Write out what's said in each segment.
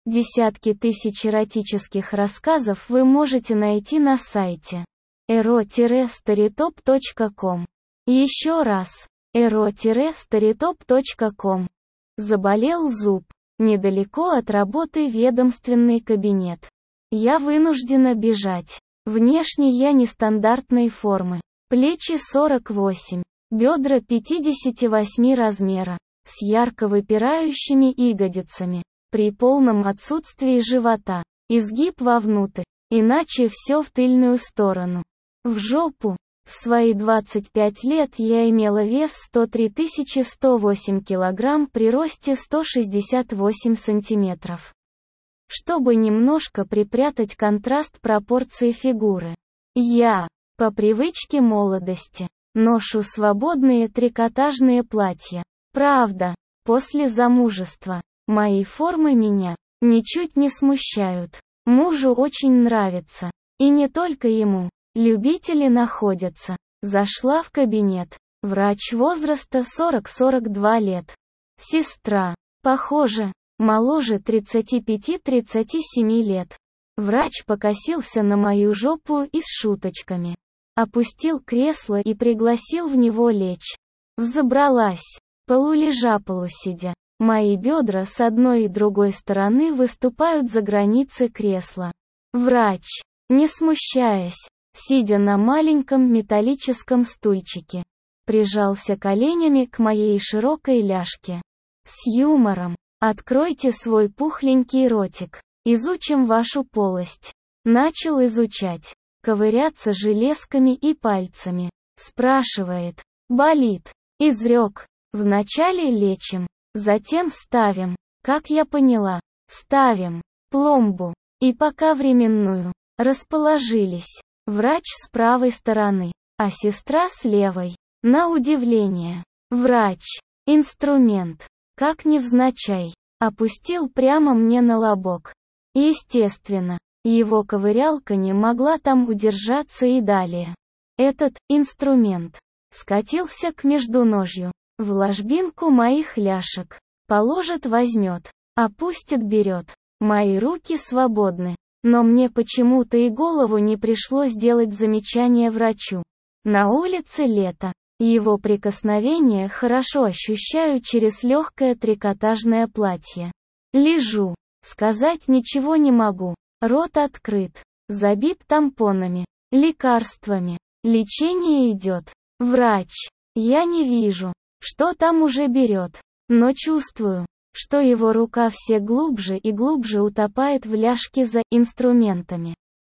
Десятки тысяч эротических рассказов вы можете найти на сайте ero-storytop.com. Еще раз, ero-storytop.com. Заболел зуб. Недалеко от работы ведомственный кабинет. Я вынуждена бежать. Внешне я нестандартной формы. Плечи 48, бедра 58 размера, с ярко выпирающими ягодицами, при полном отсутствии живота, изгиб вовнутрь, иначе все в тыльную сторону. В жопу. В свои 25 лет я имела вес 103 108 кг при росте 168 сантиметров. Чтобы немножко припрятать контраст пропорции фигуры, я, по привычке молодости, ношу свободные трикотажные платья. Правда, после замужества, мои формы меня ничуть не смущают. Мужу очень нравится. И не только ему. Любители находятся. Зашла в кабинет. Врач возраста 40-42 лет. Сестра. Похоже, моложе 35-37 лет. Врач покосился на мою жопу и с шуточками. Опустил кресло и пригласил в него лечь. Взобралась. Полулежа полусидя. Мои бедра с одной и другой стороны выступают за границы кресла. Врач, не смущаясь, сидя на маленьком металлическом стульчике, прижался коленями к моей широкой ляжке. С юмором. Откройте свой пухленький ротик. Изучим вашу полость. Начал изучать. Ковыряться железками и пальцами. Спрашивает. Болит. Изрек. Вначале лечим. Затем ставим. Как я поняла. Ставим. Пломбу. И пока временную. Расположились. Врач с правой стороны, а сестра с левой. На удивление. Врач. Инструмент. Как невзначай. Опустил прямо мне на лобок. Естественно, его ковырялка не могла там удержаться и далее. Этот инструмент скатился к междуножью, в ложбинку моих ляжек. Положит, возьмет, опустит, берет. Мои руки свободны. Но мне почему-то и голову не пришло сделать замечание врачу. На улице лето. Его прикосновение хорошо ощущаю через легкое трикотажное платье. Лежу. Сказать ничего не могу. Рот открыт. Забит тампонами. Лекарствами. Лечение идет. Врач. Я не вижу, что там уже берет. Но чувствую, что его рука все глубже и глубже утопает в ляжке за инструментами.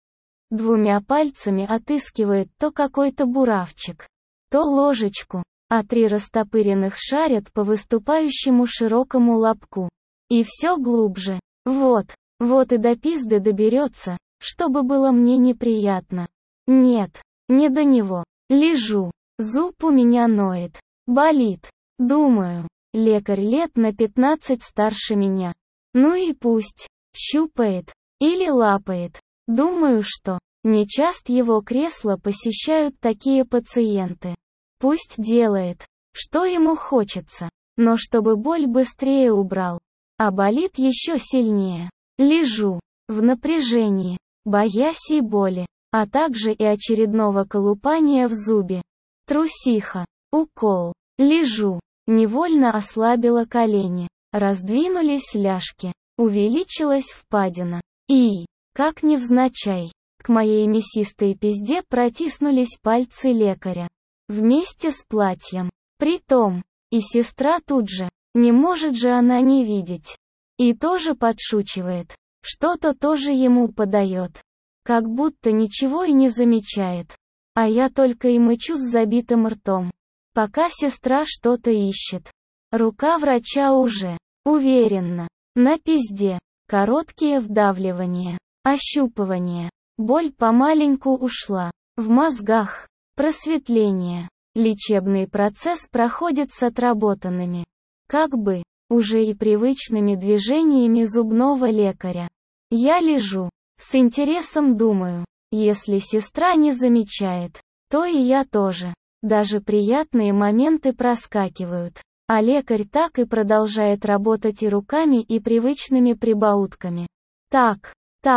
Двумя пальцами отыскивает то какой-то буравчик, то ложечку, а три растопыренных шарят по выступающему широкому лобку. И все глубже. Вот и до пизды доберется, чтобы было мне неприятно. Нет, не до него. Лежу. Зуб у меня ноет. Болит. Думаю. Лекарь лет на 15 старше меня. Ну и пусть. Щупает. Или лапает. Думаю, что нечасто его кресло посещают такие пациенты. Пусть делает, что ему хочется. Но чтобы боль быстрее убрал. А болит еще сильнее. Лежу. В напряжении. Боясь и боли. А также и очередного колупания в зубе. Трусиха. Укол. Лежу. Невольно ослабила колени. Раздвинулись ляжки. Увеличилась впадина. И, как невзначай, к моей мясистой пизде протиснулись пальцы лекаря. Вместе с платьем. Притом, и сестра тут же. Не может же она не видеть. И тоже подшучивает. Что-то тоже ему подает. Как будто ничего и не замечает. А я только и мычу с забитым ртом. Пока сестра что-то ищет. Рука врача уже, уверенно, на пизде. Короткие вдавливания, ощупывания. Боль помаленьку ушла. В мозгах. Просветление. Лечебный процесс проходит с отработанными, как бы, уже и привычными движениями зубного лекаря. Я лежу. С интересом думаю. Если сестра не замечает, то и я тоже. Даже приятные моменты проскакивают. А лекарь так и продолжает работать и руками, и привычными прибаутками. Так,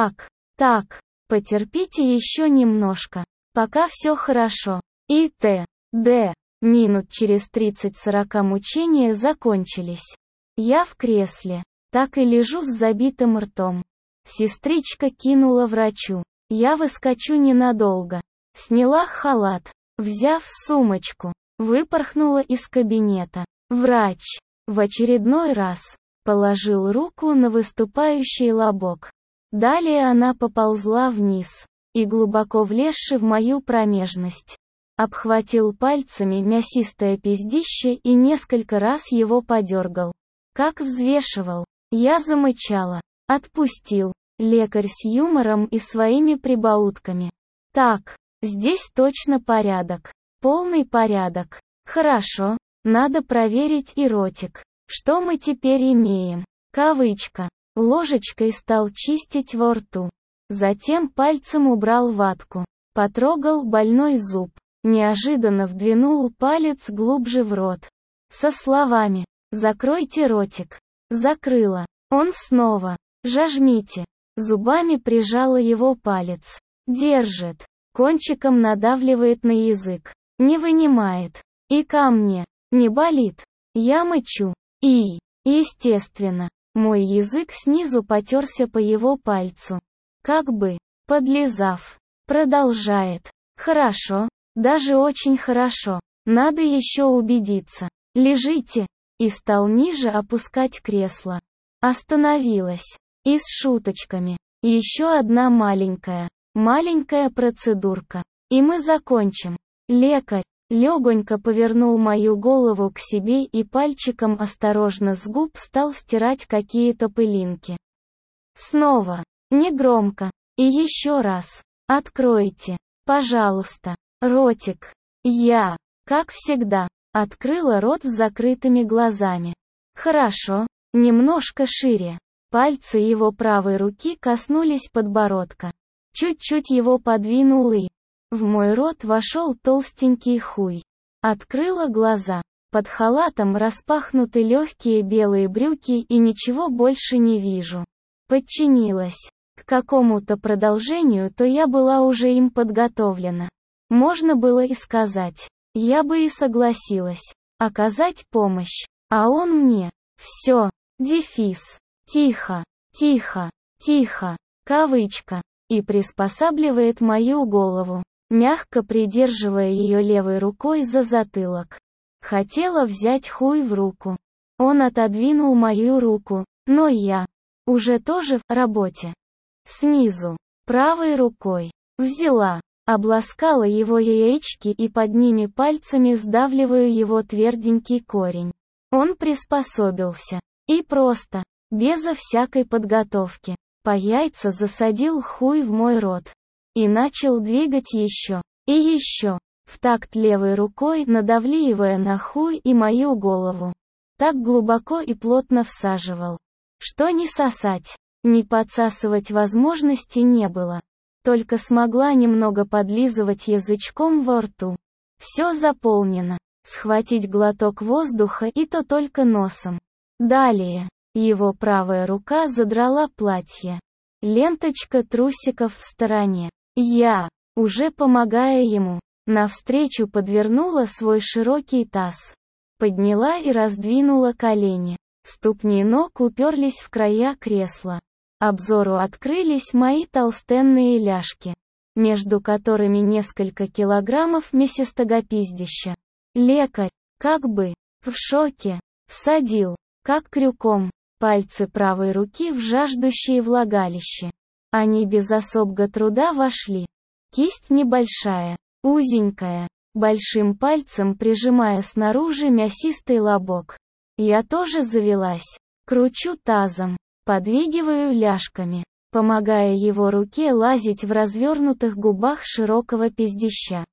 потерпите еще немножко, пока все хорошо. И т.д. Минут через 30-40 мучения закончились. Я в кресле, так и лежу с забитым ртом. Сестричка кинула врачу. Я выскочу ненадолго. Сняла халат, взяв сумочку, выпорхнула из кабинета. Врач в очередной раз положил руку на выступающий лобок. Далее она поползла вниз и, глубоко влезши в мою промежность, обхватил пальцами мясистое пиздище и несколько раз его подергал. Как взвешивал. Я замычала. Отпустил. Лекарь с юмором и своими прибаутками. Так, здесь точно порядок. Полный порядок. Хорошо. Надо проверить и ротик. Что мы теперь имеем? Кавычка. Ложечкой стал чистить во рту. Затем пальцем убрал ватку. Потрогал больной зуб. Неожиданно вдвинул палец глубже в рот. Со словами: «Закройте ротик». Закрыла. Он снова: «Жажмите». Зубами прижала его палец. Держит. Кончиком надавливает на язык. Не вынимает. И ко мне. Не болит. Я мычу. И, естественно, мой язык снизу потерся по его пальцу. Как бы, подлизав. Продолжает. Хорошо. Даже очень хорошо. Надо еще убедиться. Лежите. И стал ниже опускать кресло. Остановилась. И с шуточками. Еще одна маленькая процедурка. И мы закончим. Лекарь легонько повернул мою голову к себе и пальчиком осторожно с губ стал стирать какие-то пылинки. Снова. Негромко. И еще раз. Откройте. Пожалуйста. Ротик. Я, как всегда, открыла рот с закрытыми глазами. Хорошо. Немножко шире. Пальцы его правой руки коснулись подбородка. Чуть-чуть его подвинул и в мой рот вошел толстенький хуй. Открыла глаза. Под халатом распахнуты легкие белые брюки и ничего больше не вижу. Подчинилась. К какому-то продолжению, то я была уже им подготовлена. Можно было и сказать. Я бы и согласилась. Оказать помощь. А он мне. Все. Дефис. Тихо. Кавычка. И приспосабливает мою голову, мягко придерживая ее левой рукой за затылок. Хотела взять хуй в руку. Он отодвинул мою руку, но я уже тоже в работе. Снизу, правой рукой, взяла, обласкала его яички и под ними пальцами сдавливаю его тверденький корень. Он приспособился. И просто, безо всякой подготовки, по яйца засадил хуй в мой рот. И начал двигать еще, и еще, в такт левой рукой надавливая на хуй и мою голову. Так глубоко и плотно всаживал, что ни сосать, ни подсасывать возможности не было. Только смогла немного подлизывать язычком во рту. Все заполнено. Схватить глоток воздуха и то только носом. Далее. Его правая рука задрала платье. Ленточка трусиков в стороне. Я, уже помогая ему, навстречу подвернула свой широкий таз. Подняла и раздвинула колени. Ступни ног уперлись в края кресла. Обзору открылись мои толстенные ляжки, между которыми несколько килограммов мясистого пиздища. Лекарь, как бы, в шоке, всадил, как крюком, пальцы правой руки в жаждущее влагалище. Они без особого труда вошли. Кисть небольшая, узенькая, большим пальцем прижимая снаружи мясистый лобок. Я тоже завелась. Кручу тазом, подвигиваю ляжками, помогая его руке лазить в развернутых губах широкого пиздища.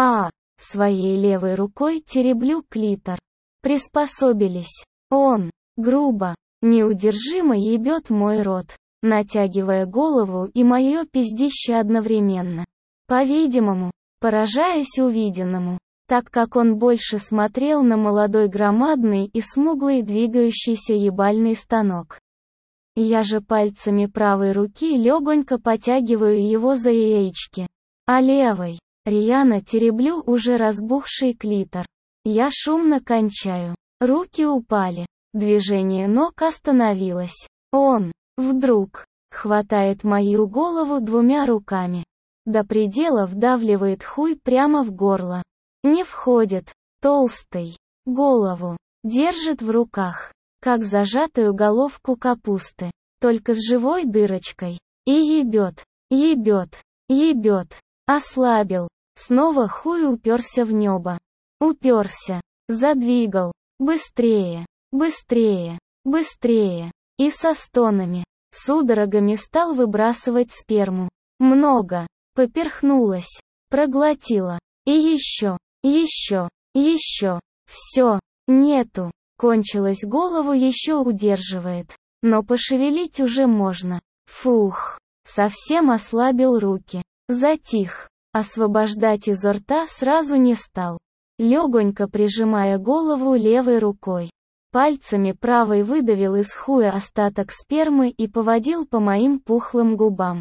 Своей левой рукой тереблю клитор. Приспособились. Он, грубо, неудержимо ебет мой рот, натягивая голову и мое пиздище одновременно. По-видимому, поражаясь увиденному, так как он больше смотрел на молодой громадный и смуглый двигающийся ебальный станок. Я же пальцами правой руки легонько потягиваю его за яички, а левой рьяно тереблю уже разбухший клитор. Я шумно кончаю. Руки упали. Движение ног остановилось. Он вдруг хватает мою голову двумя руками. До предела вдавливает хуй прямо в горло. Не входит. Толстый. Голову держит в руках, как зажатую головку капусты, только с живой дырочкой. И ебет, ебет, ебет. Ослабил. Снова хуй уперся в небо. Уперся. Задвигал. Быстрее, быстрее, быстрее. И со стонами, судорогами стал выбрасывать сперму. Много. Поперхнулась. Проглотила. И еще, еще, еще. Все. Нету. Кончилось, голову еще удерживает. Но пошевелить уже можно. Фух. Совсем ослабил руки. Затих. Освобождать изо рта сразу не стал. Легонько прижимая голову левой рукой. Пальцами правой выдавил из хуя остаток спермы и поводил по моим пухлым губам.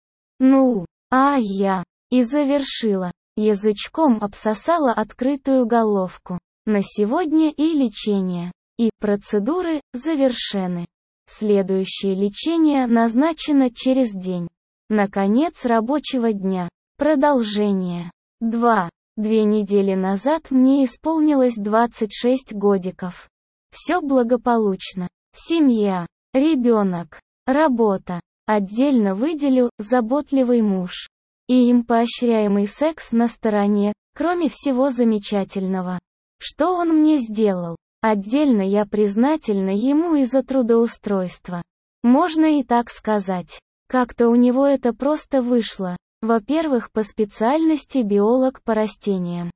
Ну, я. И завершила. Язычком обсосала открытую головку. На сегодня и лечение, и процедуры завершены. Следующее лечение назначено через день. На конец рабочего дня. Продолжение. 2 недели назад мне исполнилось 26 годиков. Все благополучно. Семья, ребенок, работа. Отдельно выделю заботливый муж. И им поощряемый секс на стороне, кроме всего замечательного. Что он мне сделал? Отдельно я признательна ему и за трудоустройство. Можно и так сказать. Как-то у него это просто вышло. Во-первых, по специальности биолог по растениям,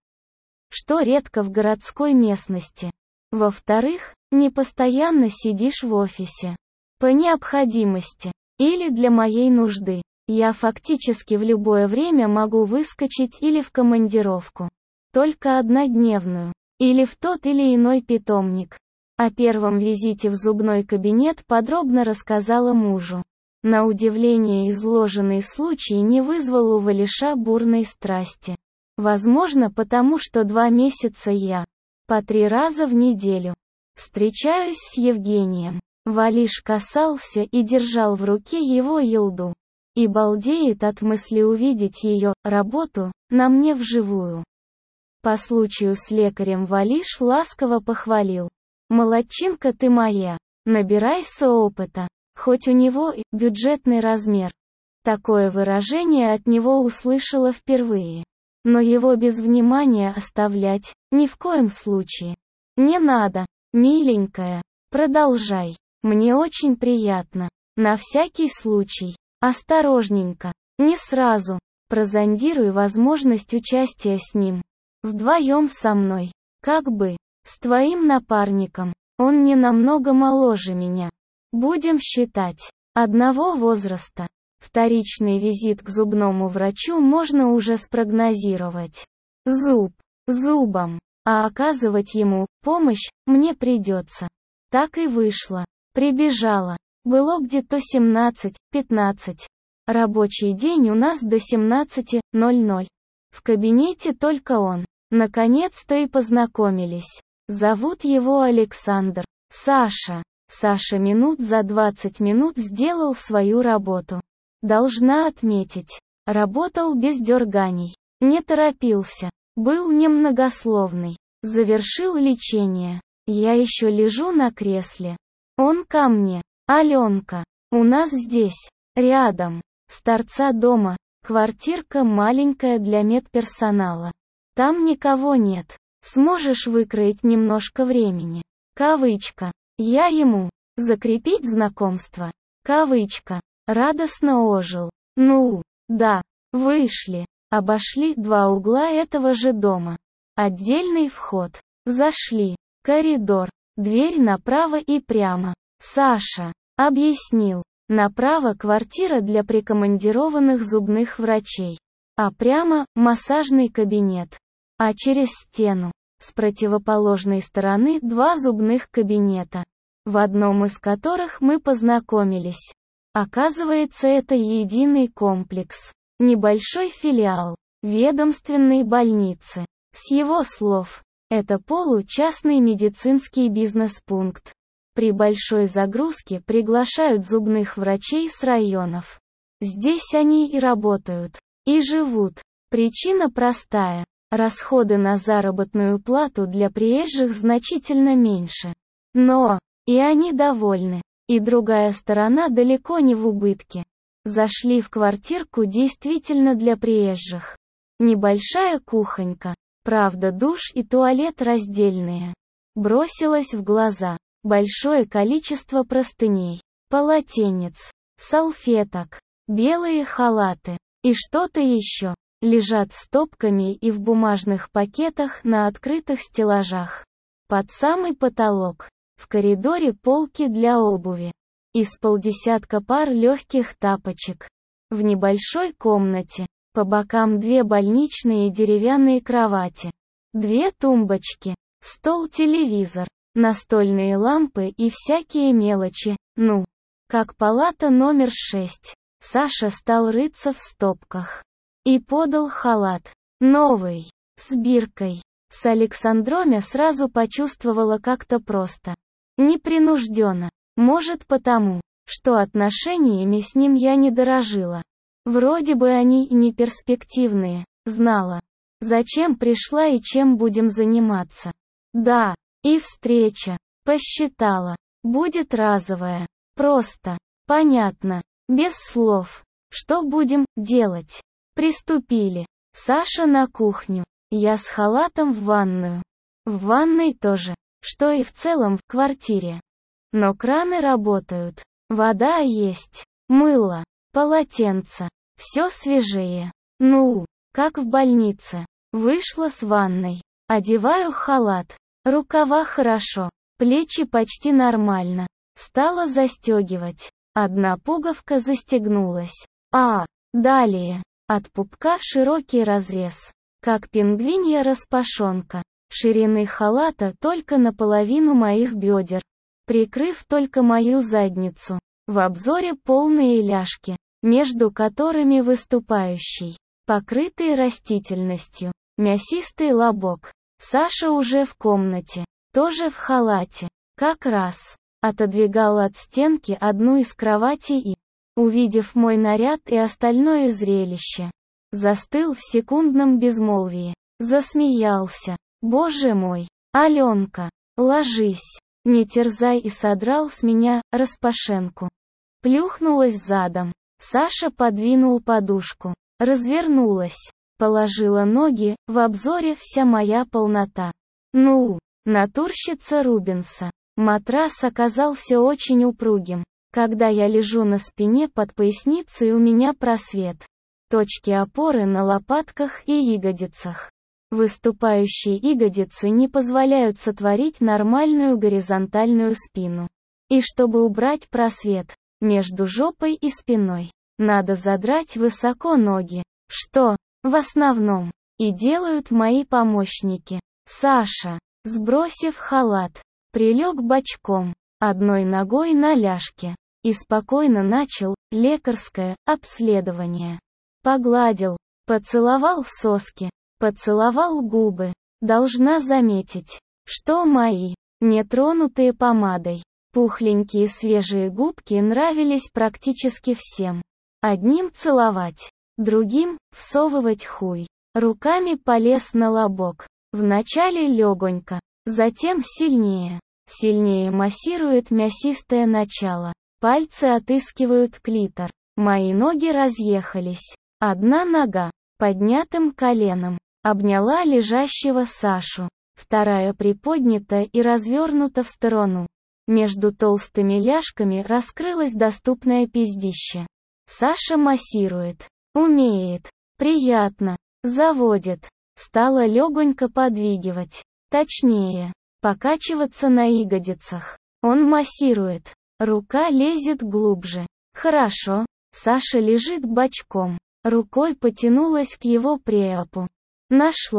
что редко в городской местности. Во-вторых, не постоянно сидишь в офисе. По необходимости. Или для моей нужды. Я фактически в любое время могу выскочить или в командировку. Только однодневную. Или в тот или иной питомник. О первом визите в зубной кабинет подробно рассказала мужу. На удивление изложенный случай не вызвал у Валиша бурной страсти. Возможно, потому что 2 месяца я по 3 раза в неделю встречаюсь с Евгением. Валиш касался и держал в руке его елду. И балдеет от мысли увидеть ее работу на мне вживую. По случаю с лекарем Валиш ласково похвалил. «Молодчинка ты моя, набирайся опыта». Хоть у него и бюджетный размер. Такое выражение от него услышала впервые. Но его без внимания оставлять ни в коем случае. Не надо, миленькая, продолжай. Мне очень приятно. На всякий случай. Осторожненько. Не сразу. Прозондируй возможность участия с ним. Вдвоем со мной. Как бы. С твоим напарником. Он не намного моложе меня. Будем считать. Одного возраста. Вторичный визит к зубному врачу можно уже спрогнозировать. Зуб. Зубом. А оказывать ему помощь мне придется. Так и вышло. Прибежала. Было где-то 17:15. Рабочий день у нас до 17:00. В кабинете только он. Наконец-то и познакомились. Зовут его Александр. Саша. Саша минут за 20 минут сделал свою работу. Должна отметить. Работал без дерганий. Не торопился. Был немногословный. Завершил лечение. Я еще лежу на кресле. Он ко мне. Аленка. У нас здесь. Рядом. С торца дома. Квартирка маленькая для медперсонала. Там никого нет. Сможешь выкроить немножко времени. Кавычка. Я ему. Закрепить знакомство. Кавычка. Радостно ожил. Ну, да. Вышли. Обошли 2 угла этого же дома. Отдельный вход. Зашли. Коридор. Дверь направо и прямо. Саша. Объяснил. Направо квартира для прикомандированных зубных врачей. А прямо массажный кабинет. а через стену. С противоположной стороны 2 зубных кабинета, в одном из которых мы познакомились. Оказывается, это единый комплекс, небольшой филиал ведомственной больницы. С его слов, это получастный медицинский бизнес-пункт. При большой загрузке приглашают зубных врачей с районов. Здесь они и работают, и живут. Причина простая. Расходы на заработную плату для приезжих значительно меньше. Но, и они довольны. И другая сторона далеко не в убытке. Зашли в квартирку действительно для приезжих. Небольшая кухонька. Правда, душ и туалет раздельные. Бросилось в глаза. Большое количество простыней, полотенец, салфеток, белые халаты и что-то еще. Лежат стопками и в бумажных пакетах на открытых стеллажах. Под самый потолок. В коридоре полки для обуви. Из полдесятка пар легких тапочек. В небольшой комнате. По бокам 2 больничные деревянные кровати. 2 тумбочки. Стол-телевизор. Настольные лампы и всякие мелочи. Ну, как палата номер 6. Саша стал рыться в стопках. И подал халат. Новый. С биркой. С Александромя сразу почувствовала как-то просто. Непринужденно. Может потому, что отношениями с ним я не дорожила. Вроде бы они и не перспективные, знала. Зачем пришла и чем будем заниматься. Да, и встреча. Посчитала. Будет разовая. Просто. Понятно. Без слов. Что будем делать? Приступили. Саша на кухню. Я с халатом в ванную. В ванной тоже. Что и в целом в квартире. Но краны работают. Вода есть. Мыло. Полотенце. Все свежее. Ну, как в больнице. Вышла с ванной. Одеваю халат. Рукава хорошо. Плечи почти нормально. Стала застегивать. Одна пуговка застегнулась. Далее. От пупка широкий разрез. Как пингвинья распашонка. Ширины халата только наполовину моих бедер. Прикрыв только мою задницу. В обзоре полные ляжки, между которыми выступающий, покрытый растительностью, мясистый лобок. Саша уже в комнате, тоже в халате. Как раз. Отодвигал от стенки одну из кроватей и, увидев мой наряд и остальное зрелище, застыл в секундном безмолвии. Засмеялся. Боже мой, Аленка, ложись, не терзай, и содрал с меня распашенку. Плюхнулась задом. Саша подвинул подушку. Развернулась. Положила ноги, в обзоре вся моя полнота. Ну, натурщица Рубенса. Матрас оказался очень упругим. Когда я лежу на спине, под поясницей у меня просвет. Точки опоры на лопатках и ягодицах. Выступающие ягодицы не позволяют сотворить нормальную горизонтальную спину. И чтобы убрать просвет между жопой и спиной, надо задрать высоко ноги, что, в основном, и делают мои помощники. Саша, сбросив халат, прилег бочком, одной ногой на ляжке, и спокойно начал лекарское обследование. Погладил, поцеловал соски, поцеловал губы. Должна заметить, что мои, нетронутые помадой, пухленькие свежие губки нравились практически всем. Одним целовать, другим всовывать хуй. Руками полез на лобок. Вначале легонько, затем сильнее. Сильнее массирует мясистое начало. Пальцы отыскивают клитор. Мои ноги разъехались. Одна нога, поднятым коленом, обняла лежащего Сашу. Вторая приподнята и развернута в сторону. Между толстыми ляжками раскрылось доступное пиздище. Саша массирует. Умеет. Приятно. Заводит. Стала легонько подвигивать. Точнее, покачиваться на ягодицах. Он массирует. Рука лезет глубже. Хорошо. Саша лежит бочком. Рукой потянулась к его преапу. Нашла.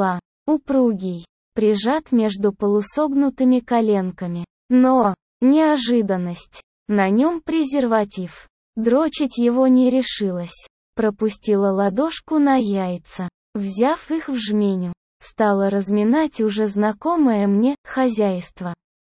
упругий, прижат между полусогнутыми коленками. Но, неожиданность, на нем презерватив. Дрочить его не решилась. Пропустила ладошку на яйца, взяв их в жменю. Стала разминать уже знакомое мне хозяйство.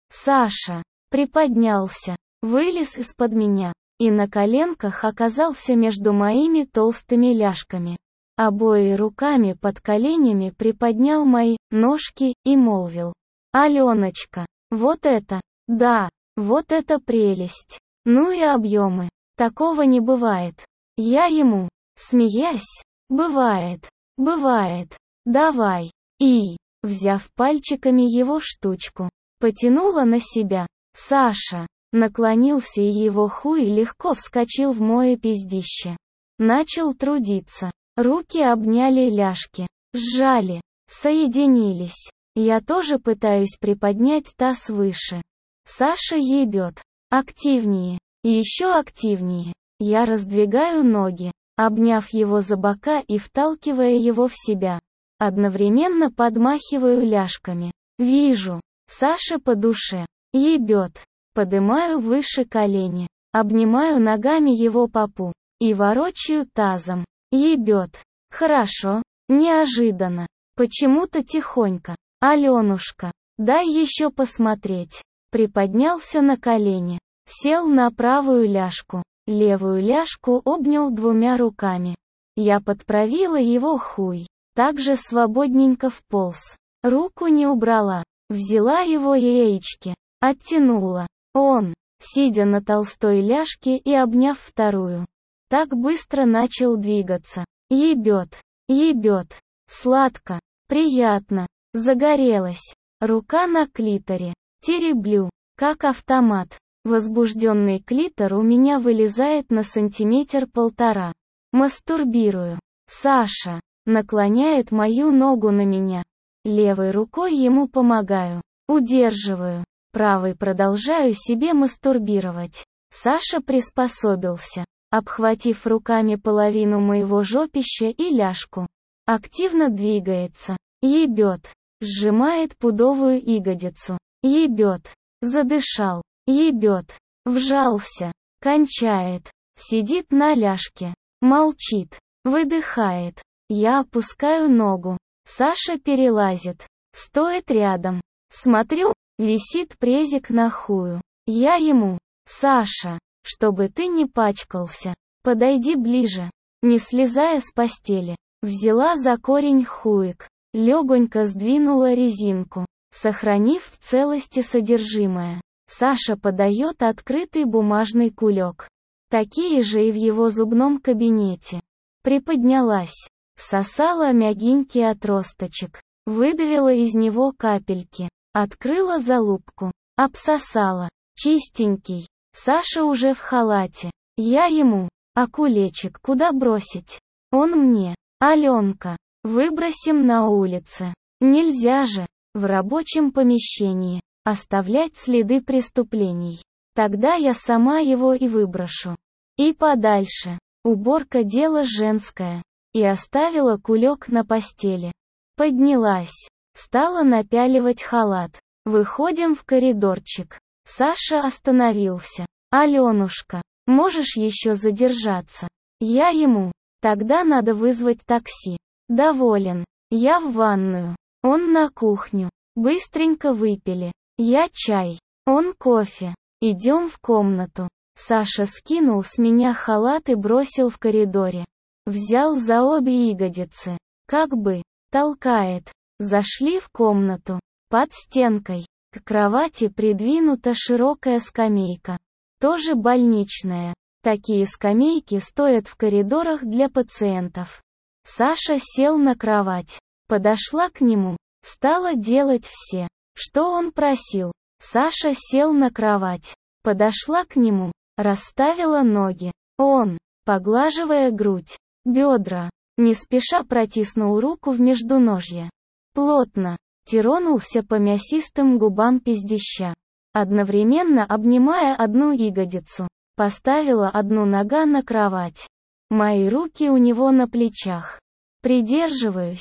Саша приподнялся, вылез из-под меня, и на коленках оказался между моими толстыми ляжками. Обоими руками под коленями приподнял мои ножки и молвил: «Аленочка, вот это, да, вот это прелесть! Ну и объемы! Такого не бывает!» Я ему, смеясь: «Бывает, бывает, давай!» И, взяв пальчиками его штучку, потянула на себя. Саша наклонился, и его хуй легко вскочил в мое пиздище. Начал трудиться. Руки обняли ляжки, сжали, соединились. Я тоже пытаюсь приподнять таз выше. Саша ебет. Активнее. Еще активнее. Я раздвигаю ноги, обняв его за бока и вталкивая его в себя. Одновременно подмахиваю ляжками. Вижу. Саша по душе. Ебет. Подымаю выше колени. Обнимаю ногами его попу. И ворочаю тазом. Ебет. Хорошо. Неожиданно. Почему-то тихонько. Аленушка, дай еще посмотреть. Приподнялся на колени. Сел на правую ляжку. Левую ляжку обнял двумя руками. Я подправила его хуй. Также свободненько вполз. Руку не убрала. Взяла его яички. Оттянула. Он, сидя на толстой ляжке и обняв вторую, так быстро начал двигаться. Ебет. Ебет. Сладко. Приятно. Загорелась. Рука на клиторе. Тереблю. Как автомат. Возбужденный клитор у меня вылезает на 1-1,5 см. Мастурбирую. Саша наклоняет мою ногу на меня. Левой рукой ему помогаю. Удерживаю. Правой продолжаю себе мастурбировать. Саша приспособился, обхватив руками половину моего жопища и ляжку. Активно двигается. Ебет. Сжимает пудовую ягодицу. Ебет. Задышал. Ебет. Вжался. Кончает. Сидит на ляжке. Молчит. Выдыхает. Я опускаю ногу. Саша перелазит. Стоит рядом. Смотрю, висит презик на хую. Я ему: «Саша, чтобы ты не пачкался, подойди ближе». Не слезая с постели, взяла за корень хуек, легонько сдвинула резинку, сохранив в целости содержимое. Саша подает открытый бумажный кулек. Такие же и в его зубном кабинете. Приподнялась, всосала мягенький отросточек, выдавила из него капельки, открыла залупку, обсосала. Чистенький. Саша уже в халате. Я ему: «А кулечек куда бросить?» Он мне: «Аленка, выбросим на улице». Нельзя же, в рабочем помещении, оставлять следы преступлений. Тогда я сама его и выброшу. И подальше. Уборка — дело женское. И оставила кулек на постели. Поднялась. Стала напяливать халат. Выходим в коридорчик. Саша остановился. «Аленушка, можешь еще задержаться?» Я ему: «Тогда надо вызвать такси». Доволен. Я в ванную. Он на кухню. Быстренько выпили. Я чай. Он кофе. Идем в комнату. Саша скинул с меня халат и бросил в коридоре. Взял за обе ягодицы. Как бы толкает. Зашли в комнату. Под стенкой. К кровати придвинута широкая скамейка. Тоже больничная. Такие скамейки стоят в коридорах для пациентов. Саша сел на кровать. Подошла к нему. Стала делать все, что он просил. Саша сел на кровать. Подошла к нему. Расставила ноги. Он, поглаживая грудь, бедра, не спеша протиснул руку в междуножье. Плотно. Тронулся по мясистым губам пиздища. Одновременно обнимая одну ягодицу. Поставила одну ногу на кровать. Мои руки у него на плечах. Придерживаюсь.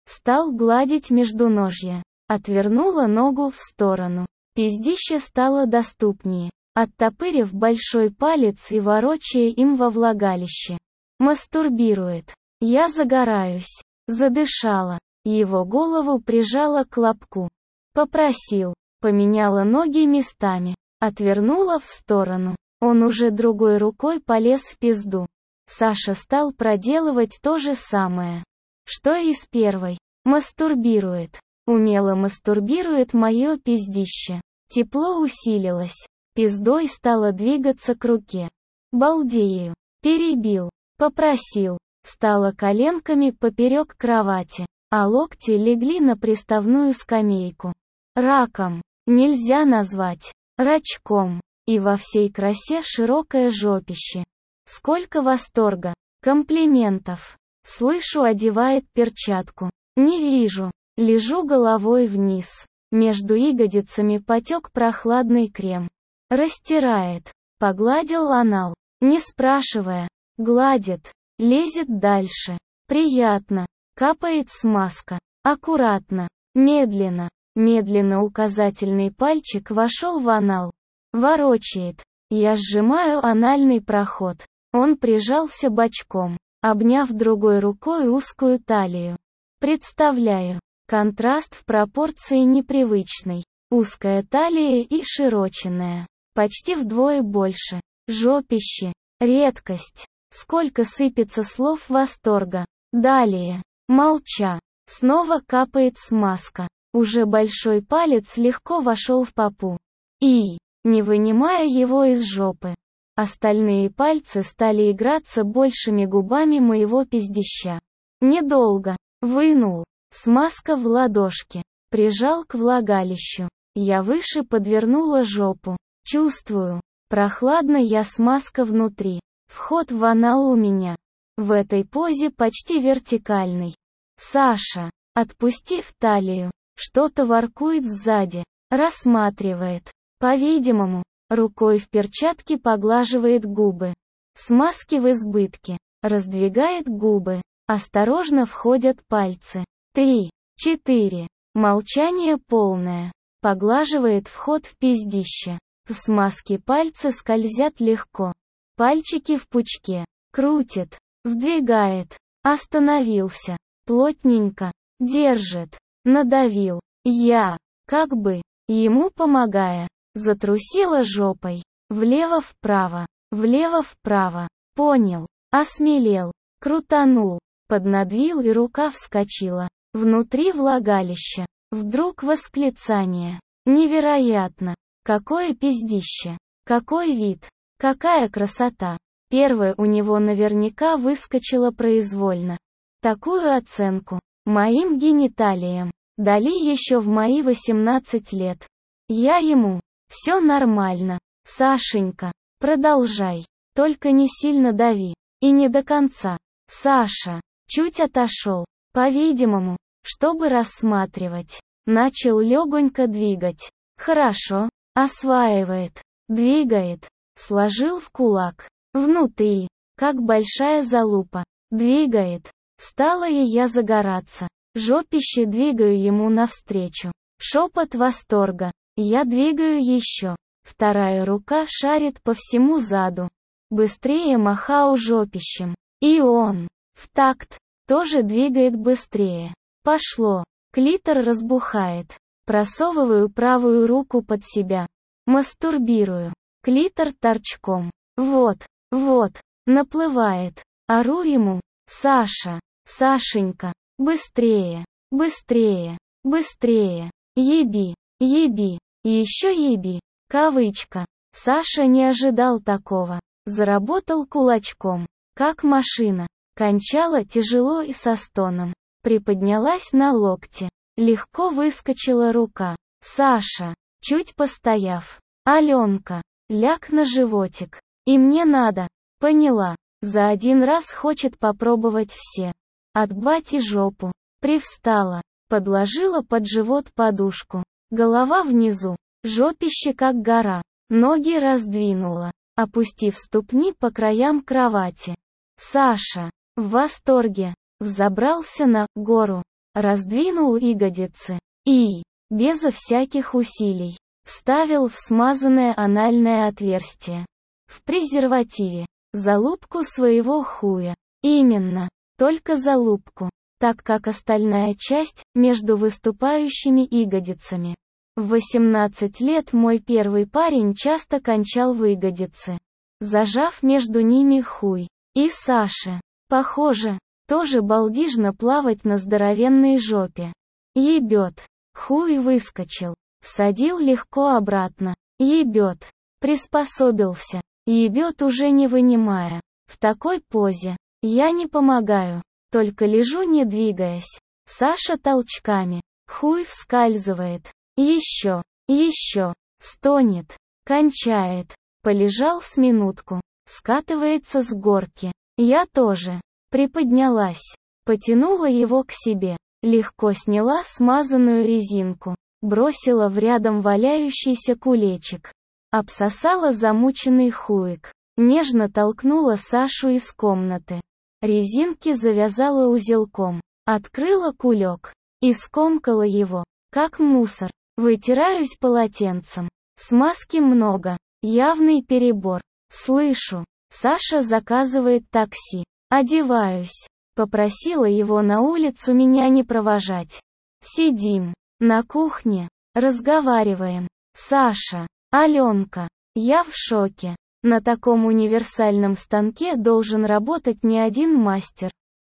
Стал гладить междуножье. Отвернула ногу в сторону. Пиздище стало доступнее. Оттопырив большой палец и ворочая им во влагалище. Мастурбирует. Я загораюсь. Задышала. Его голову прижала к лобку. Попросил. Поменяла ноги местами. Отвернула в сторону. Он уже другой рукой полез в пизду. Саша стал проделывать то же самое, что и с первой. Мастурбирует. Умело мастурбирует мое пиздище. Тепло усилилось. Пиздой стало двигаться к руке. Балдею. Перебил. Попросил. Стала коленками поперек кровати, а локти легли на приставную скамейку. Раком. Нельзя назвать. Рачком. И во всей красе широкое жопище. Сколько восторга. Комплиментов. Слышу, одевает перчатку. Не вижу. Лежу головой вниз. Между ягодицами потек прохладный крем. Растирает. Погладил анал. Не спрашивая. Гладит. Лезет дальше. Приятно. Капает смазка. Аккуратно. Медленно. Медленно указательный пальчик вошел в анал. Ворочает. Я сжимаю анальный проход. Он прижался бочком, обняв другой рукой узкую талию. Представляю. Контраст в пропорции непривычный. Узкая талия и широченная. Почти вдвое больше. Жопище. Редкость. Сколько сыпется слов восторга. Далее. Молча. Снова капает смазка. Уже большой палец легко вошел в попу. И, не вынимая его из жопы, остальные пальцы стали играться большими губами моего пиздища. Недолго. Вынул. Смазка в ладошке. Прижал к влагалищу. Я выше подвернула жопу. Чувствую. Прохладная смазка внутри. Вход в анал у меня. В этой позе почти вертикальный. Саша, отпустив талию, что-то воркует сзади. Рассматривает. По-видимому, рукой в перчатке поглаживает губы. Смазки в избытке. Раздвигает губы. Осторожно входят пальцы. 3, 4. Молчание полное. Поглаживает вход в пиздище. В смазке пальцы скользят легко. Пальчики в пучке. Крутит. Вдвигает. Остановился. Плотненько. Держит. Надавил. Я, как бы, ему помогая, затрусила жопой. Влево-вправо. Влево-вправо. Понял. Осмелел. Крутанул. Поднадвил и рука вскочила. Внутри влагалища. Вдруг восклицание. Невероятно. Какое пиздище. Какой вид. Какая красота. Первое у него наверняка выскочило произвольно. Такую оценку моим гениталиям дали еще в мои 18 лет. Я ему. Все нормально. Сашенька, продолжай. Только не сильно дави. И не до конца. Саша чуть отошел. По-видимому, чтобы рассматривать. Начал легонько двигать. Хорошо. Осваивает. Двигает. Сложил в кулак. Внутри. Как большая залупа. Двигает. Стала и я загораться. Жопище двигаю ему навстречу. Шепот восторга. Я двигаю еще. Вторая рука шарит по всему заду. Быстрее махаю жопищем. И он, в такт, тоже двигает быстрее. Пошло. Клитор разбухает. Просовываю правую руку под себя. Мастурбирую. Клитор торчком. Вот, вот, наплывает. Ору ему. Саша, Сашенька, быстрее, быстрее, быстрее. Еби, еби, еще еби. Кавычка. Саша не ожидал такого. Заработал кулачком. Как машина. Кончала тяжело и со стоном. Приподнялась на локте. Легко выскочила рука. Саша. Чуть постояв. Аленка. Ляг на животик. И мне надо. Поняла. За один раз хочет попробовать все. Отбать и жопу. Привстала. Подложила под живот подушку. Голова внизу. Жопище как гора. Ноги раздвинула. Опустив ступни по краям кровати. Саша. В восторге. Взобрался на гору. раздвинул ягодицы и, безо всяких усилий, вставил в смазанное анальное отверстие. В презервативе. Залупку своего хуя. Именно. Только залупку. Так как остальная часть, между выступающими ягодицами. В 18 лет мой первый парень часто кончал в ягодицы, зажав между ними хуй. И Саша, похоже, тоже балдижно плавать на здоровенной жопе. Ебет. Хуй выскочил. Всадил легко обратно. Ебет. Приспособился. Ебет уже не вынимая. В такой позе. Я не помогаю. Только лежу не двигаясь. Саша толчками. Хуй вскальзывает. Еще. Стонет. Кончает. Полежал с минутку. Скатывается с горки. Я тоже. Приподнялась. Потянула его к себе. Легко сняла смазанную резинку. Бросила в рядом валяющийся кулечек. Обсосала замученный хуик. Нежно толкнула Сашу из комнаты. Резинки завязала узелком. Открыла кулек. И скомкала его. Как мусор. Вытираюсь полотенцем. Смазки много. Явный перебор. Слышу. Саша заказывает такси. Одеваюсь. Попросила его на улицу меня не провожать. Сидим. На кухне. Разговариваем. Саша. Аленка. Я в шоке. На таком универсальном станке должен работать не один мастер.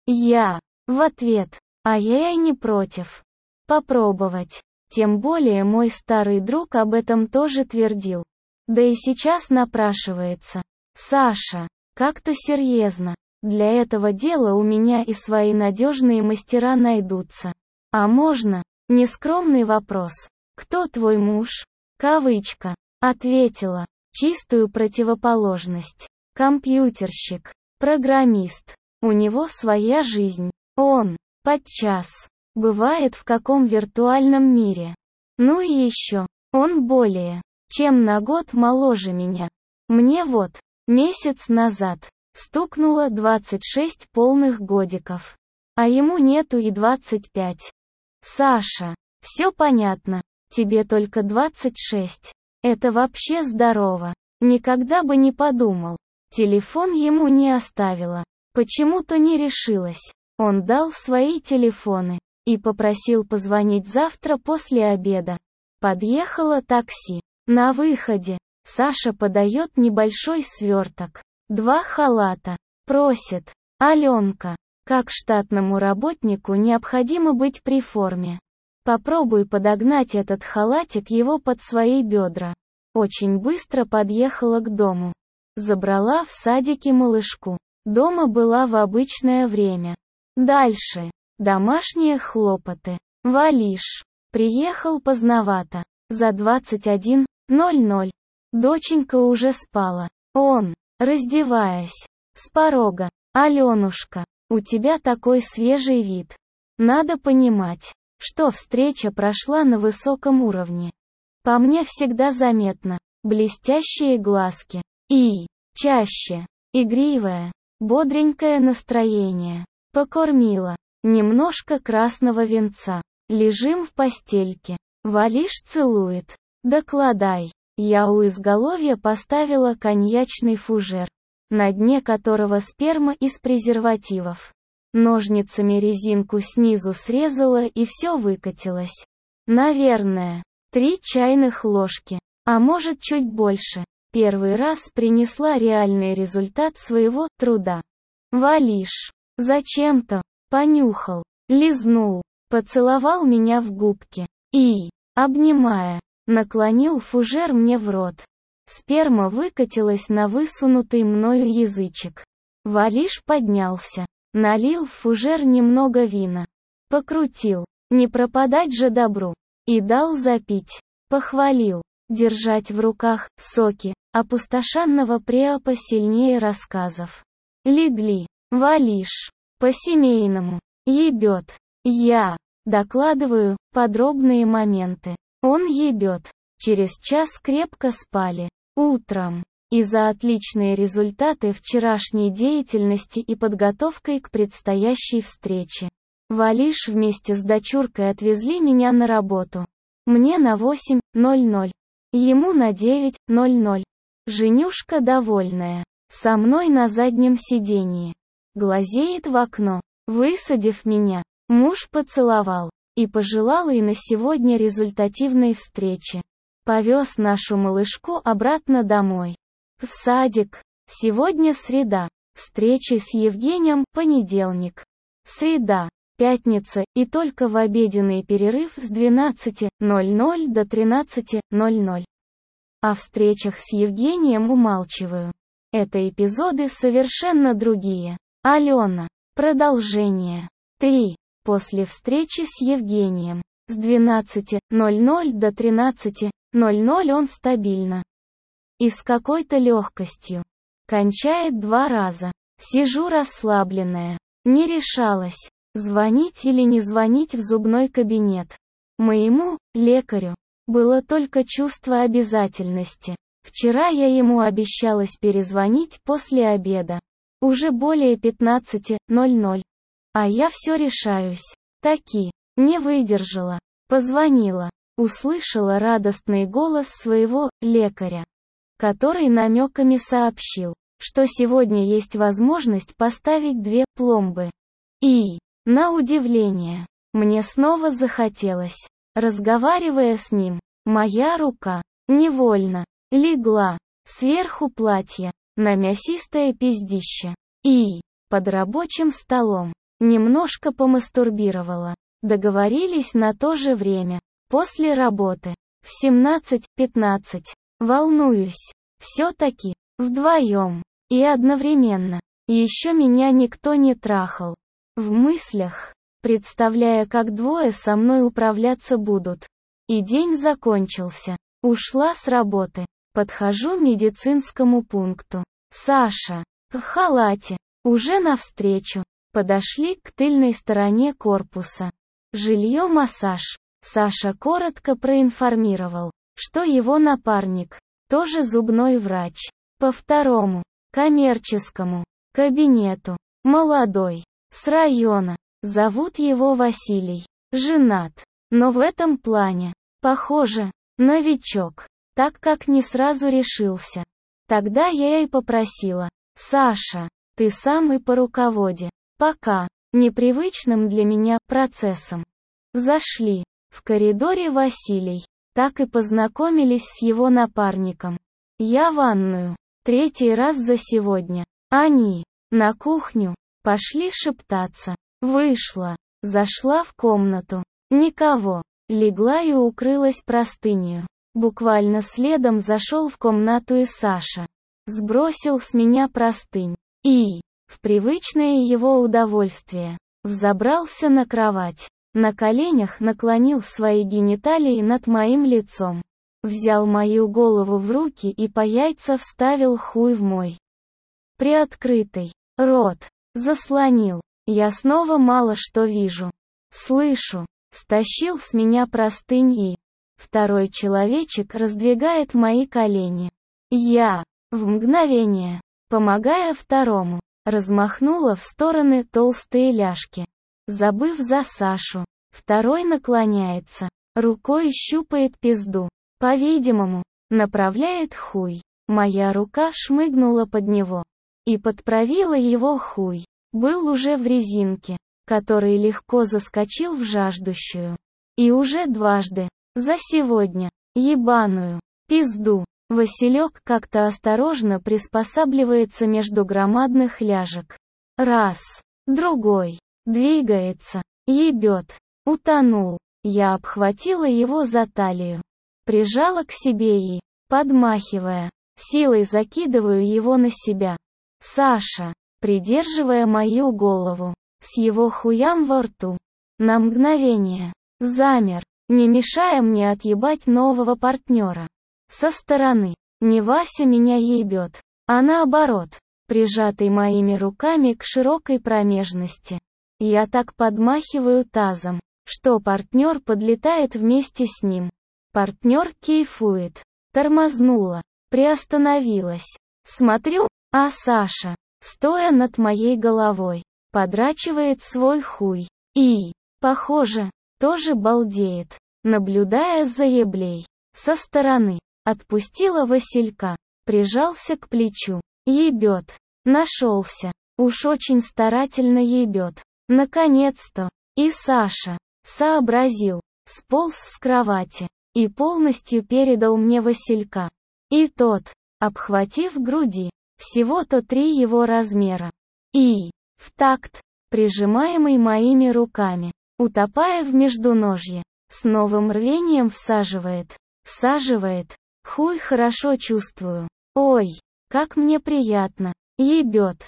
Я. В ответ. А я и не против. Попробовать. Тем более мой старый друг об этом тоже твердил. Да и сейчас напрашивается. Саша. Как-то серьезно. Для этого дела у меня и свои надежные мастера найдутся. А можно? Нескромный вопрос. Кто твой муж? Кавычка. Ответила. Чистую противоположность. Компьютерщик. Программист. У него своя жизнь. Он, подчас, бывает в каком виртуальном мире. Ну и еще, он более, чем на год моложе меня. Мне вот, месяц назад, стукнуло 26 полных годиков. А ему нету и 25. Саша, все понятно, тебе только 26. Это вообще здорово. Никогда бы не подумал. Телефон ему не оставила. Почему-то не решилась. Он дал свои телефоны. И попросил позвонить завтра после обеда. Подъехало такси. На выходе. Саша подает небольшой сверток. 2 халата. Просит. Аленка. Как штатному работнику необходимо быть при форме. Попробуй подогнать этот халатик его под свои бедра. Очень быстро подъехала к дому. Забрала в садике малышку. Дома была в обычное время. Дальше. Домашние хлопоты. Валиш. Приехал поздновато. За 21:00. Доченька уже спала. Он, раздеваясь, с порога. Аленушка, у тебя такой свежий вид. Надо понимать, что встреча прошла на высоком уровне. По мне всегда заметно. Блестящие глазки. И, чаще, игривое, бодренькое настроение. Покормила. Немножко красного винца. Лежим в постельке. Валиш целует. Докладай. Я у изголовья поставила коньячный фужер, на дне которого сперма из презервативов. Ножницами резинку снизу срезала и все выкатилось. Наверное, 3 чайных ложки. А может чуть больше. Первый раз принесла реальный результат своего труда. Валиш. Зачем-то. Понюхал. Лизнул. Поцеловал меня в губки. И, обнимая, наклонил фужер мне в рот. Сперма выкатилась на высунутый мною язычек. Валиш поднялся. Налил в фужер немного вина. Покрутил. Не пропадать же добру. И дал запить. Похвалил. Держать в руках соки опустошенного преапа сильнее рассказов. Легли. Валиш. По-семейному. Ебет. Я. Докладываю подробные моменты. Он ебет. Через час крепко спали. Утром. И за отличные результаты вчерашней деятельности и подготовкой к предстоящей встрече. Валиш вместе с дочуркой отвезли меня на работу. Мне на 8:00, ему на 9:00. Женюшка довольная. Со мной на заднем сиденье. Глазеет в окно. Высадив меня, муж поцеловал и пожелал и на сегодня результативной встречи. Повез нашу малышку обратно домой. В садик. Сегодня среда. Встречи с Евгением понедельник. Среда. Пятница, и только в обеденный перерыв с 12:00 до 13:00. О встречах с Евгением умалчиваю. Это эпизоды совершенно другие. Алена. Продолжение. 3. После встречи с Евгением. С 12:00 до 13:00 он стабильно. И с какой-то легкостью. Кончает 2 раза. Сижу расслабленная. Не решалась. Звонить или не звонить в зубной кабинет. Моему лекарю было только чувство обязательности. Вчера я ему обещалась перезвонить после обеда. Уже более 15:00. А я все решаюсь. Таки. Не выдержала. Позвонила. Услышала радостный голос своего лекаря, который намеками сообщил, что сегодня есть возможность поставить 2 пломбы. И, на удивление, мне снова захотелось. Разговаривая с ним, моя рука невольно легла сверху платья на мясистое пиздище и, под рабочим столом, немножко помастурбировала. Договорились на то же время, после работы, в 17:15. Волнуюсь. Все-таки, вдвоем, и одновременно. Еще меня никто не трахал. В мыслях, представляя, как 2 со мной управляться будут. И день закончился. Ушла с работы. Подхожу к медицинскому пункту. Саша, в халате, уже навстречу. Подошли к тыльной стороне корпуса. Жилье массаж. Саша коротко проинформировал, что его напарник, тоже зубной врач. По 2-му, коммерческому, кабинету. Молодой. С района. Зовут его Василий. Женат. Но в этом плане, похоже, новичок. Так как не сразу решился. Тогда я и попросила. Саша, ты сам и по руководе. Пока, непривычным для меня, процессом. Зашли. В коридоре Василий. Так и познакомились с его напарником. Я в ванную. 3-й раз за сегодня. Они. На кухню. Пошли шептаться. Вышла. Зашла в комнату. Никого. Легла и укрылась простынью. Буквально следом зашел в комнату и Саша. Сбросил с меня простынь. И, в привычное его удовольствие, взобрался на кровать. На коленях наклонил свои гениталии над моим лицом. Взял мою голову в руки и по яйца вставил хуй в мой приоткрытый рот. Заслонил. Я снова мало что вижу. Слышу. Стащил с меня простынь и... Второй человечек раздвигает мои колени. Я, в мгновение, помогая второму, размахнула в стороны толстые ляжки. Забыв за Сашу, второй наклоняется, рукой щупает пизду. По-видимому, направляет хуй. Моя рука шмыгнула под него и подправила его хуй. Был уже в резинке, который легко заскочил в жаждущую. И уже дважды. За сегодня. Ебаную пизду. Василек как-то осторожно приспосабливается между громадных ляжек. Раз. Другой. Двигается. Ебет. Утонул. Я обхватила его за талию. Прижала к себе и, подмахивая, силой закидываю его на себя. Саша, придерживая мою голову, с его хуям во рту. На мгновение. Замер, не мешая мне отъебать нового партнера. Со стороны. Не Вася меня ебет, а наоборот, прижатый моими руками к широкой промежности. Я так подмахиваю тазом, что партнер подлетает вместе с ним. Партнер кайфует. Тормознула. Приостановилась. Смотрю, а Саша, стоя над моей головой, подрачивает свой хуй. И, похоже, тоже балдеет, наблюдая за еблей. Со стороны. Отпустила Василька. Прижался к плечу. Ебет. Нашелся. Уж очень старательно ебет. Наконец-то. И Саша сообразил. Сполз с кровати. И полностью передал мне Василька. И тот, обхватив груди, всего-то 3 его размера. И, в такт, прижимаемый моими руками, утопая в междуножье, с новым рвением всаживает. Хуй хорошо чувствую. Ой, как мне приятно. Ебет,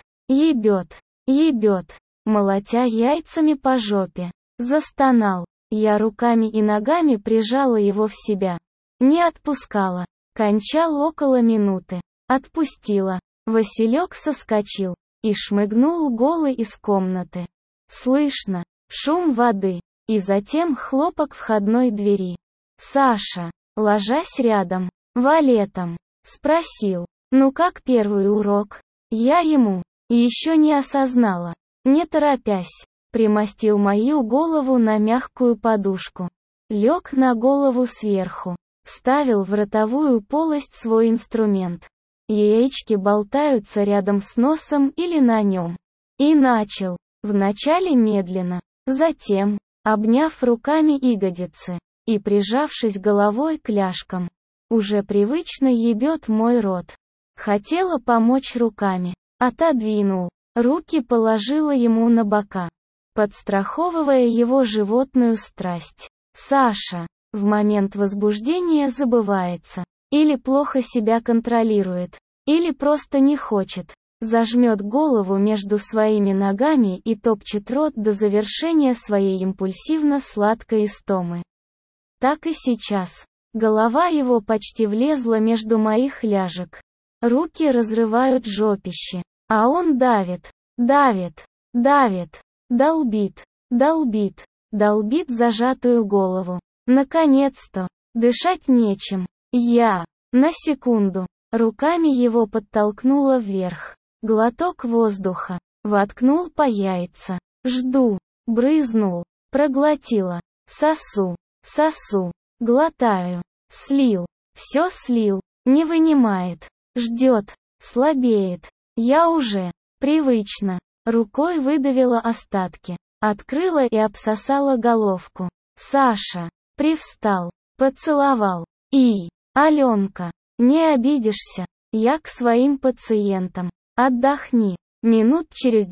молотя яйцами по жопе. Застонал. Я руками и ногами прижала его в себя. Не отпускала. Кончал около минуты. Отпустила. Василек соскочил и шмыгнул голый из комнаты. Слышно шум воды, и затем хлопок входной двери. Саша, ложась рядом, валетом, спросил: «Ну как первый урок?» Я ему еще не осознала. Не торопясь, примостил мою голову на мягкую подушку. Лег на голову сверху. Вставил в ротовую полость свой инструмент. Яички болтаются рядом с носом или на нем. И начал. Вначале медленно, затем, обняв руками ягодицы и прижавшись головой к ляжкам. Уже привычно ебет мой рот. Хотела помочь руками. Отодвинул. Руки положила ему на бока, подстраховывая его животную страсть. Саша в момент возбуждения забывается. Или плохо себя контролирует. Или просто не хочет. Зажмет голову между своими ногами и топчет рот до завершения своей импульсивно-сладкой истомы. Так и сейчас. Голова его почти влезла между моих ляжек. Руки разрывают жопище. А он давит, долбит зажатую голову. Наконец-то. Дышать нечем. Я, на секунду, руками его подтолкнула вверх. Глоток воздуха. Воткнул по яйца. Жду. Брызнул. Проглотила. Сосу. Глотаю. Слил. Все слил. Не вынимает. Ждет. Слабеет. Я уже. Привычно. Рукой выдавила остатки. Открыла и обсосала головку. Саша. Привстал. Поцеловал. И. Аленка. Не обидишься. Я к своим пациентам. Отдохни. Минут через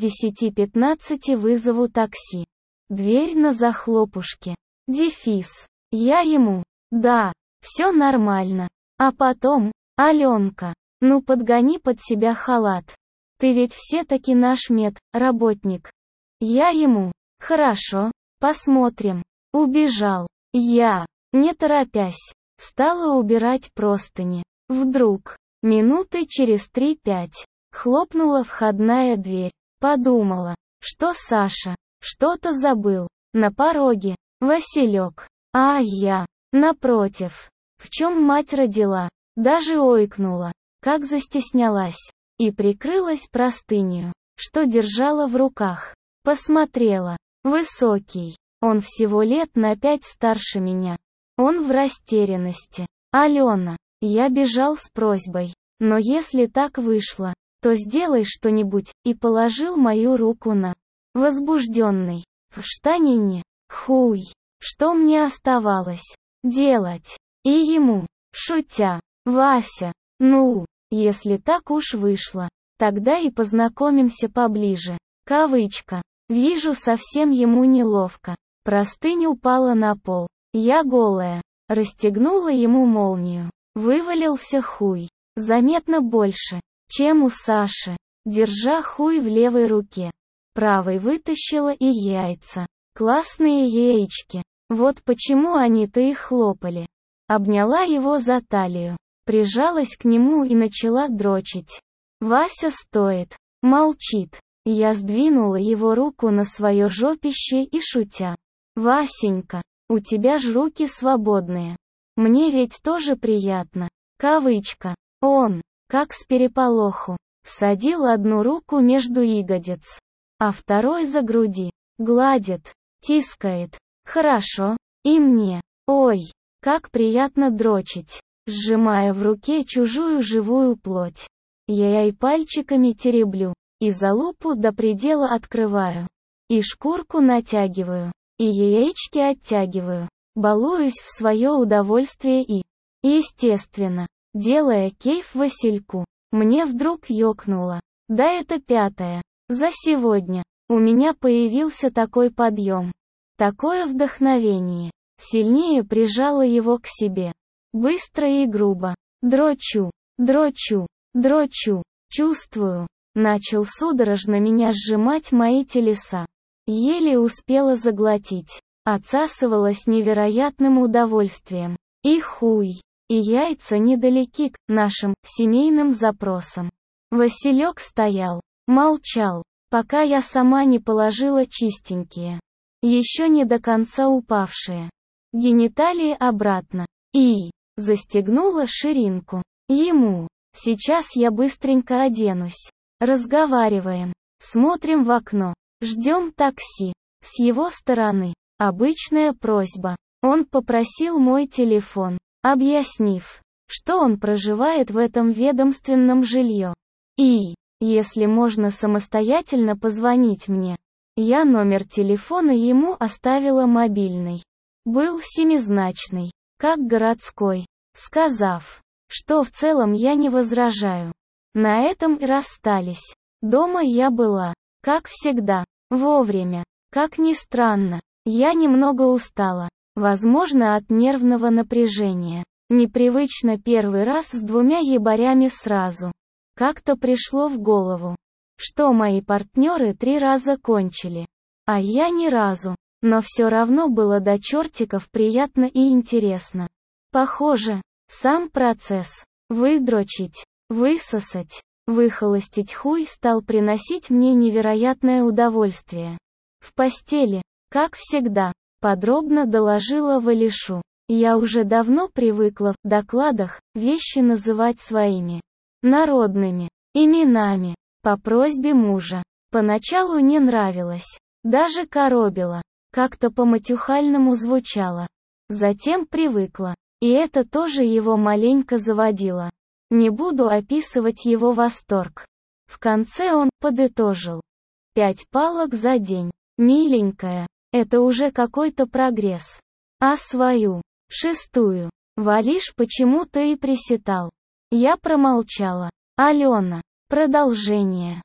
10-15 вызову такси. Дверь на захлопушке. Дефис. Я ему. Да. Все нормально. А потом. Аленка. Ну подгони под себя халат. Ты ведь все-таки наш работник. Я ему. Хорошо. Посмотрим. Убежал. Я, не торопясь, стала убирать простыни. Вдруг, минуты через 3-5, хлопнула входная дверь. Подумала, что Саша что-то забыл. На пороге Василек. А я, напротив. В чем мать родила? Даже ойкнула, как застеснялась. И прикрылась простынью, что держала в руках. Посмотрела. Высокий. Он всего лет на 5 старше меня. Он в растерянности. Алена. Я бежал с просьбой. Но если так вышло, то сделай что-нибудь, и положил мою руку на. Возбужденный. В штанине. Хуй. Что мне оставалось делать? И ему, шутя. Вася. Ну, если так уж вышло, тогда и познакомимся поближе. Кавычка. Вижу, совсем ему неловко. Простынь упала на пол. Я голая. Расстегнула ему молнию. Вывалился хуй. Заметно больше, чем у Саши. Держа хуй в левой руке. Правой вытащила и яйца. Классные яички. Вот почему они-то и хлопали. Обняла его за талию. Прижалась к нему и начала дрочить. Вася стоит. Молчит. Я сдвинула его руку на свое жопище и шутя. «Васенька, у тебя ж руки свободные. Мне ведь тоже приятно». Кавычка. Он, как с переполоху, всадил одну руку между ягодиц, а второй за груди. Гладит. Тискает. Хорошо. И мне. Ой, как приятно дрочить, сжимая в руке чужую живую плоть. Я и пальчиками тереблю, и залупу до предела открываю, и шкурку натягиваю, и яички оттягиваю, балуюсь в свое удовольствие и, естественно, делая кейф Васильку, мне вдруг ёкнуло. Да это 5-е. За сегодня. У меня появился такой подъем. Такое вдохновение. Сильнее прижала его к себе. Быстро и грубо. Дрочу, дрочу, дрочу. Чувствую. Начал судорожно меня сжимать мои телеса. Еле успела заглотить. Отсасывала с невероятным удовольствием. И хуй, и яйца недалеки к нашим семейным запросам. Василек стоял, молчал, пока я сама не положила чистенькие, еще не до конца упавшие гениталии обратно. И застегнула ширинку. Ему. Сейчас я быстренько оденусь. Разговариваем. Смотрим в окно. Ждем такси. С его стороны. Обычная просьба. Он попросил мой телефон, объяснив, что он проживает в этом ведомственном жилье. И, если можно самостоятельно позвонить мне. Я номер телефона ему оставила мобильный. Был семизначный, как городской, сказав, что в целом я не возражаю. На этом и расстались. Дома я была, как всегда, вовремя. Как ни странно, я немного устала, возможно, от нервного напряжения. Непривычно первый раз с 2 ебарями сразу. Как-то пришло в голову, что мои партнеры 3 раза кончили, а я ни разу. Но все равно было до чертиков приятно и интересно. Похоже, сам процесс выдрочить, высосать, выхолостить хуй стал приносить мне невероятное удовольствие. В постели, как всегда, подробно доложила Валишу. Я уже давно привыкла в докладах вещи называть своими народными именами, по просьбе мужа. Поначалу не нравилось, даже коробило. Как-то по-матюхальному звучало. Затем привыкла. И это тоже его маленько заводило. Не буду описывать его восторг. В конце он подытожил. 5 палок за день. Миленькая. Это уже какой-то прогресс. А свою, 6-ю, Валиш почему-то и присетал. Я промолчала. Алена. Продолжение.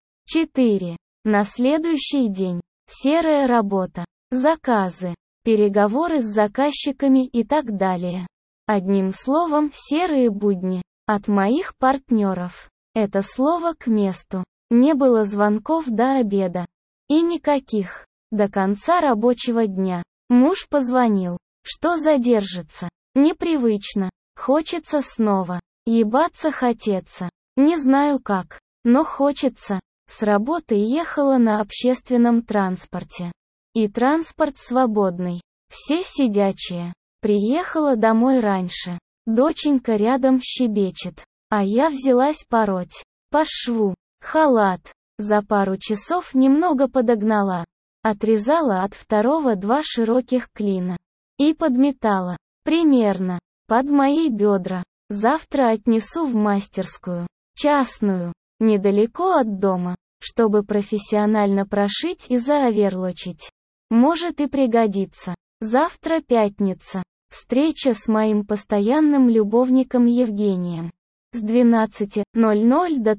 4. На следующий день. Серая работа. Заказы, переговоры с заказчиками и так далее. Одним словом, серые будни. От моих партнеров. Это слово к месту. Не было звонков до обеда. И никаких. До конца рабочего дня. Муж позвонил. Что задержится? Непривычно. Хочется снова. Ебаться хотеться. Не знаю как. Но хочется. С работы ехала на общественном транспорте. И транспорт свободный. Все сидячие. Приехала домой раньше. Доченька рядом щебечет. А я взялась пороть. По шву. Халат. За пару часов немного подогнала. Отрезала от второго 2 широких клина. И подметала. Примерно. Под мои бедра. Завтра отнесу в мастерскую. Частную. Недалеко от дома. Чтобы профессионально прошить и заоверлочить. Может и пригодится. Завтра пятница. Встреча с моим постоянным любовником Евгением. С 12:00 до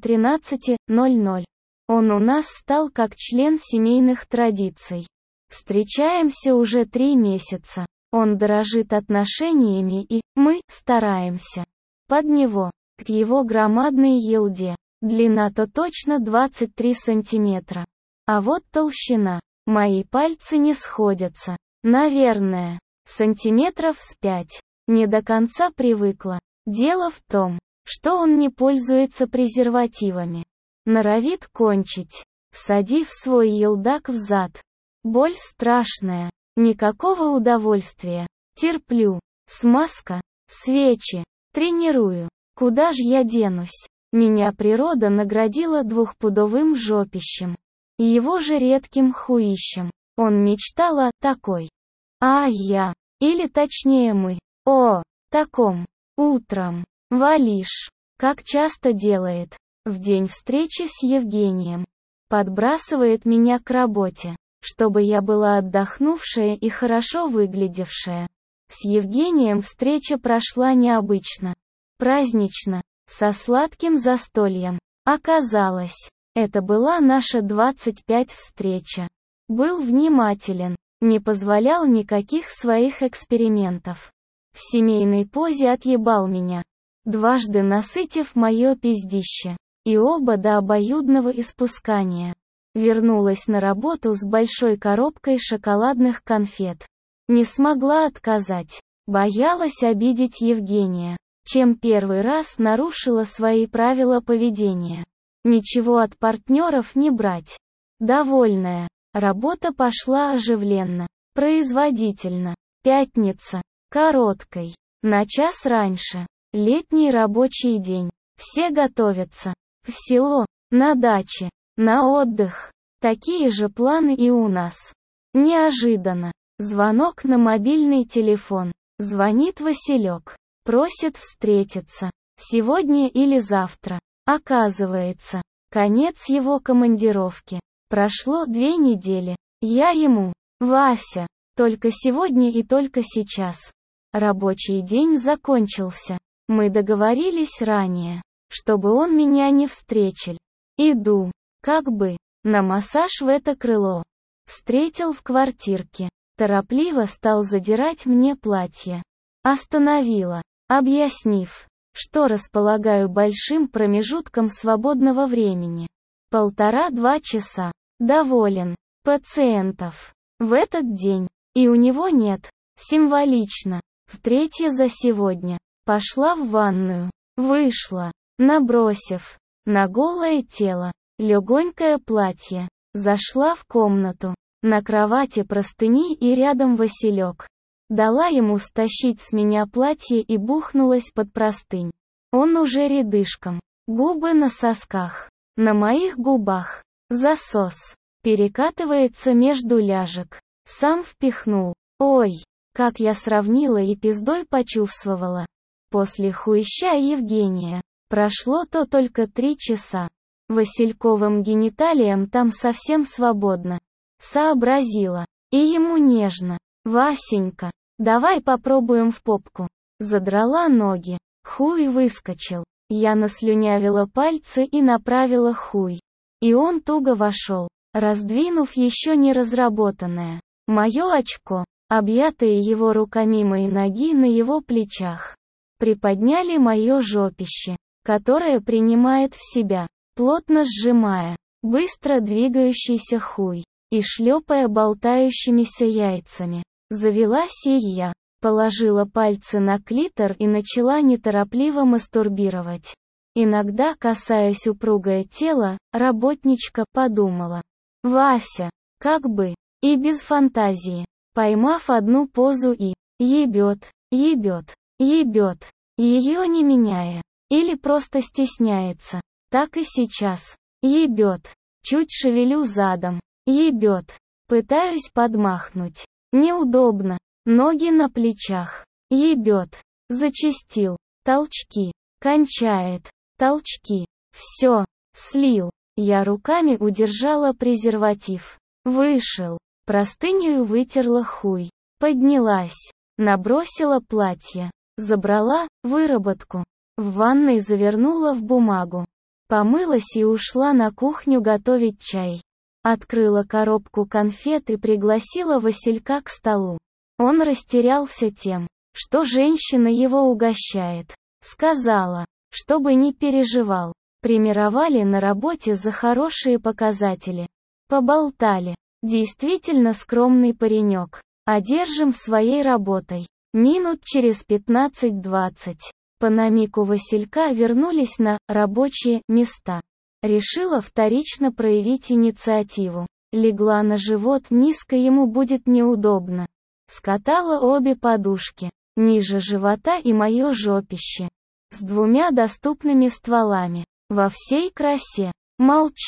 13:00. Он у нас стал как член семейных традиций. Встречаемся уже 3 месяца. Он дорожит отношениями и мы стараемся. Под него, к его громадной елде. Длина-то точно 23 сантиметра. А вот толщина. Мои пальцы не сходятся. Наверное, сантиметров с 5. Не до конца привыкла. Дело в том, что он не пользуется презервативами. Норовит кончить, всадив свой елдак в зад. Боль страшная. Никакого удовольствия. Терплю. Смазка. Свечи. Тренирую. Куда ж я денусь? Меня природа наградила 2-пудовым жопищем. Его же редким хуищем. Он мечтал о такой. А я, или точнее мы, о таком, утром, Валиш, как часто делает, в день встречи с Евгением, подбрасывает меня к работе, чтобы я была отдохнувшая и хорошо выглядевшая. С Евгением встреча прошла необычно, празднично, со сладким застольем. Оказалось, это была наша 25 встреча. Был внимателен, не позволял никаких своих экспериментов. В семейной позе отъебал меня, дважды насытив мое пиздище, и оба до обоюдного испускания. Вернулась на работу с большой коробкой шоколадных конфет. Не смогла отказать, боялась обидеть Евгения, чем первый раз нарушила свои правила поведения. Ничего от партнеров не брать. Довольная, работа пошла оживленно, производительно. Пятница, короткой, на час раньше, летний рабочий день. Все готовятся, в село, на даче, на отдых. Такие же планы и у нас. Неожиданно. Звонок на мобильный телефон. Звонит Василек. Просит встретиться. Сегодня или завтра. Оказывается, конец его командировки. Прошло 2 недели. Я ему, Вася, только сегодня и только сейчас. Рабочий день закончился. Мы договорились ранее, чтобы он меня не встречал. Иду, как бы, на массаж в это крыло. Встретил в квартирке. Торопливо стал задирать мне платье. Остановила, объяснив, что располагаю большим промежутком свободного времени. 1,5-2 часа. Доволен. Пациентов. В этот день. И у него нет. Символично. В-третье за сегодня. Пошла в ванную. Вышла. Набросив на голое тело легонькое платье. Зашла в комнату. На кровати простыни и рядом Василек. Дала ему стащить с меня платье и бухнулась под простынь. Он уже рядышком. Губы на сосках. На моих губах. Засос. Перекатывается между ляжек. Сам впихнул. Ой, как я сравнила и пиздой почувствовала. После хуища Евгения. Прошло то только 3 часа. Васильковым гениталиям там совсем свободно. Сообразила. И ему нежно. Васенька, давай попробуем в попку. Задрала ноги. Хуй выскочил. Я наслюнявила пальцы и направила хуй. И он туго вошел, раздвинув еще не разработанное мое очко, объятые его руками мои ноги на его плечах. Приподняли мое жопище, которое принимает в себя, плотно сжимая, быстро двигающийся хуй. И шлепая болтающимися яйцами. Завелась и я. Положила пальцы на клитор и начала неторопливо мастурбировать. Иногда, касаясь упругое тело, работничка подумала. Вася, как бы, и без фантазии. Поймав одну позу и ебет, ебет, ебет, ее не меняя. Или просто стесняется. Так и сейчас. Ебет. Чуть шевелю задом. Ебет. Пытаюсь подмахнуть. Неудобно. Ноги на плечах. Ебет. Зачастил. Толчки. Кончает. Толчки. Все. Слил. Я руками удержала презерватив. Вышел. Простынею вытерла хуй. Поднялась. Набросила платье. Забрала выработку. В ванной завернула в бумагу. Помылась и ушла на кухню готовить чай. Открыла коробку конфет и пригласила Василька к столу. Он растерялся тем, что женщина его угощает. Сказала, чтобы не переживал. Премировали на работе за хорошие показатели. Поболтали. Действительно скромный паренек. Одержим своей работой. Минут через 15-20. По намеку Василька вернулись на рабочие места. Решила вторично проявить инициативу. Легла на живот низко, ему будет неудобно. Скатала обе подушки, ниже живота и мое жопище. С 2 доступными стволами. Во всей красе. Молча.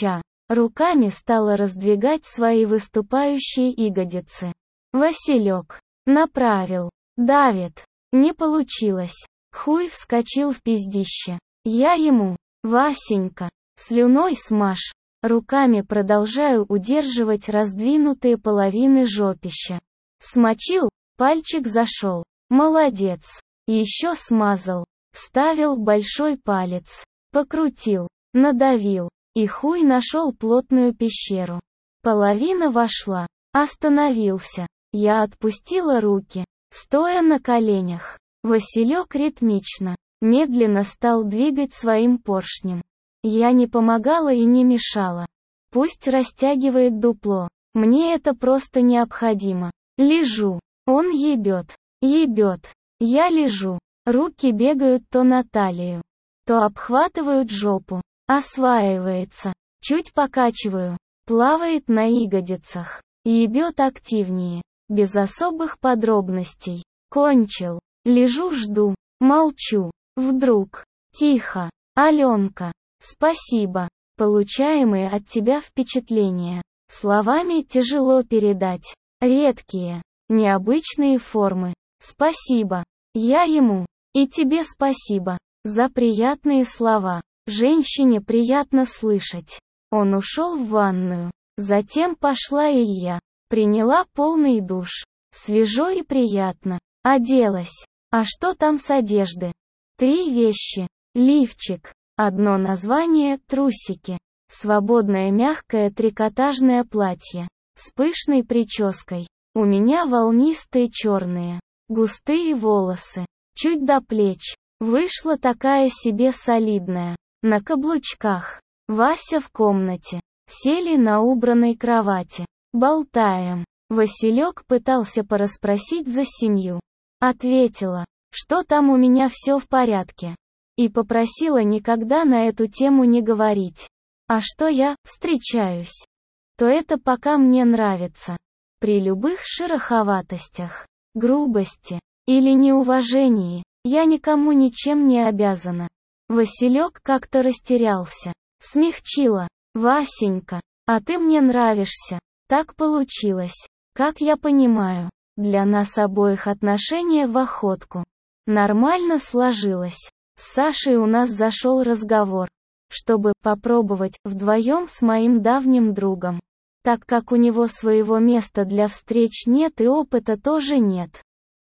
Руками стала раздвигать свои выступающие ягодицы. Василек. Направил. Давит. Не получилось. Хуй вскочил в пиздище. Я ему. Васенька. Слюной смажь. Руками продолжаю удерживать раздвинутые половины жопища. Смочил, пальчик зашел. Молодец. Еще смазал. Вставил большой палец. Покрутил. Надавил. И хуй нашел плотную пещеру. Половина вошла. Остановился. Я отпустила руки, стоя на коленях. Василек ритмично, медленно стал двигать своим поршнем. Я не помогала и не мешала. Пусть растягивает дупло. Мне это просто необходимо. Лежу. Он ебет. Ебет. Я лежу. Руки бегают то на талию, то обхватывают жопу. Осваивается. Чуть покачиваю. Плавает на ягодицах. Ебет активнее. Без особых подробностей. Кончил. Лежу, жду. Молчу. Вдруг. Тихо. Аленка. Спасибо. Получаемые от тебя впечатления. Словами тяжело передать. Редкие. Необычные формы. Спасибо. Я ему. И тебе спасибо. За приятные слова. Женщине приятно слышать. Он ушел в ванную. Затем пошла и я. Приняла полный душ. Свежо и приятно. Оделась. А что там с одежды? 3 вещи. Лифчик. Одно название – трусики. Свободное мягкое трикотажное платье. С пышной прической. У меня волнистые черные. Густые волосы. Чуть до плеч. Вышла такая себе солидная. На каблучках. Вася в комнате. Сели на убранной кровати. Болтаем. Василек пытался порасспросить за семью. Ответила, что там у меня все в порядке. И попросила никогда на эту тему не говорить. А что я встречаюсь, то это пока мне нравится. При любых шероховатостях, грубости или неуважении, я никому ничем не обязана. Василек как-то растерялся. Смягчила. Васенька, а ты мне нравишься. Так получилось. Как я понимаю, для нас обоих отношения в охотку. Нормально сложилось. С Сашей у нас зашел разговор, чтобы попробовать вдвоем с моим давним другом. Так как у него своего места для встреч нет и опыта тоже нет.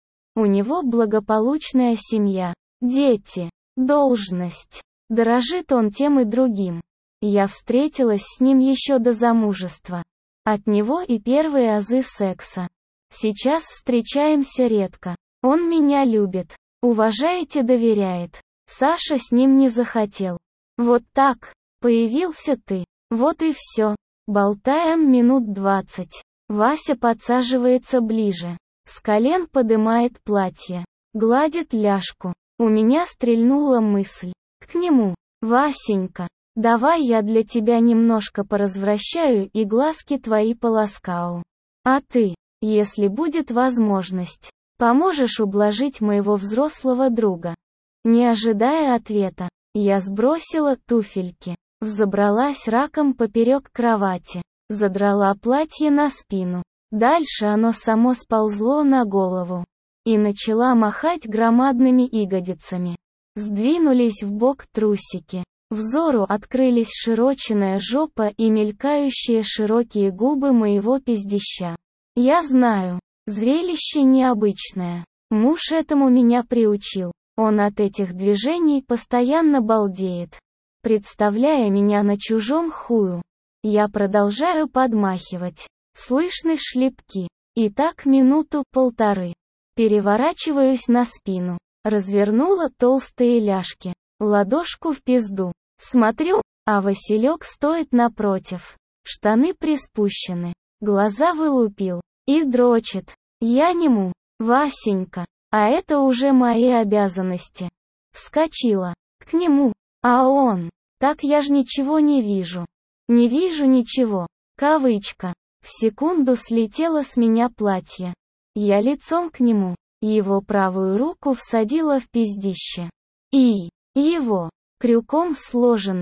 У него благополучная семья, дети, должность. Дорожит он тем и другим. Я встретилась с ним еще до замужества. От него и первые азы секса. Сейчас встречаемся редко. Он меня любит, уважает и доверяет. Саша с ним не захотел. Вот так. Появился ты. Вот и все. Болтаем минут 20. Вася подсаживается ближе. С колен подымает платье. Гладит ляжку. У меня стрельнула мысль. К нему. Васенька. Давай я для тебя немножко поразвращаю и глазки твои поласкаю. А ты, если будет возможность, поможешь ублажить моего взрослого друга. Не ожидая ответа, я сбросила туфельки, взобралась раком поперек кровати, задрала платье на спину. Дальше оно само сползло на голову. И начала махать громадными ягодицами. Сдвинулись вбок трусики. Взору открылись широченная жопа и мелькающие широкие губы моего пиздища. Я знаю, зрелище необычное. Муж этому меня приучил. Он от этих движений постоянно балдеет, представляя меня на чужом хую. Я продолжаю подмахивать. Слышны шлепки. И так минуту-полторы. Переворачиваюсь на спину. Развернула толстые ляжки. Ладошку в пизду. Смотрю, а Василек стоит напротив. Штаны приспущены. Глаза вылупил. И дрочит. Я нему. Васенька. А это уже мои обязанности. Вскочила. К нему. А он. Так я ж ничего не вижу. Не вижу ничего. Кавычка. В секунду слетело с меня платье. Я лицом к нему. Его правую руку всадила в пиздище. И его. Крюком сложенное.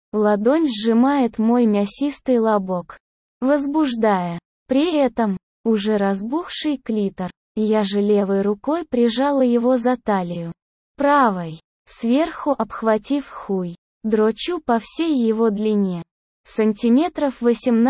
Ладонь сжимает мой мясистый лобок, возбуждая. При этом, уже разбухший клитор, я же левой рукой прижала его за талию. Правой, сверху обхватив хуй, дрочу по всей его длине. Сантиметров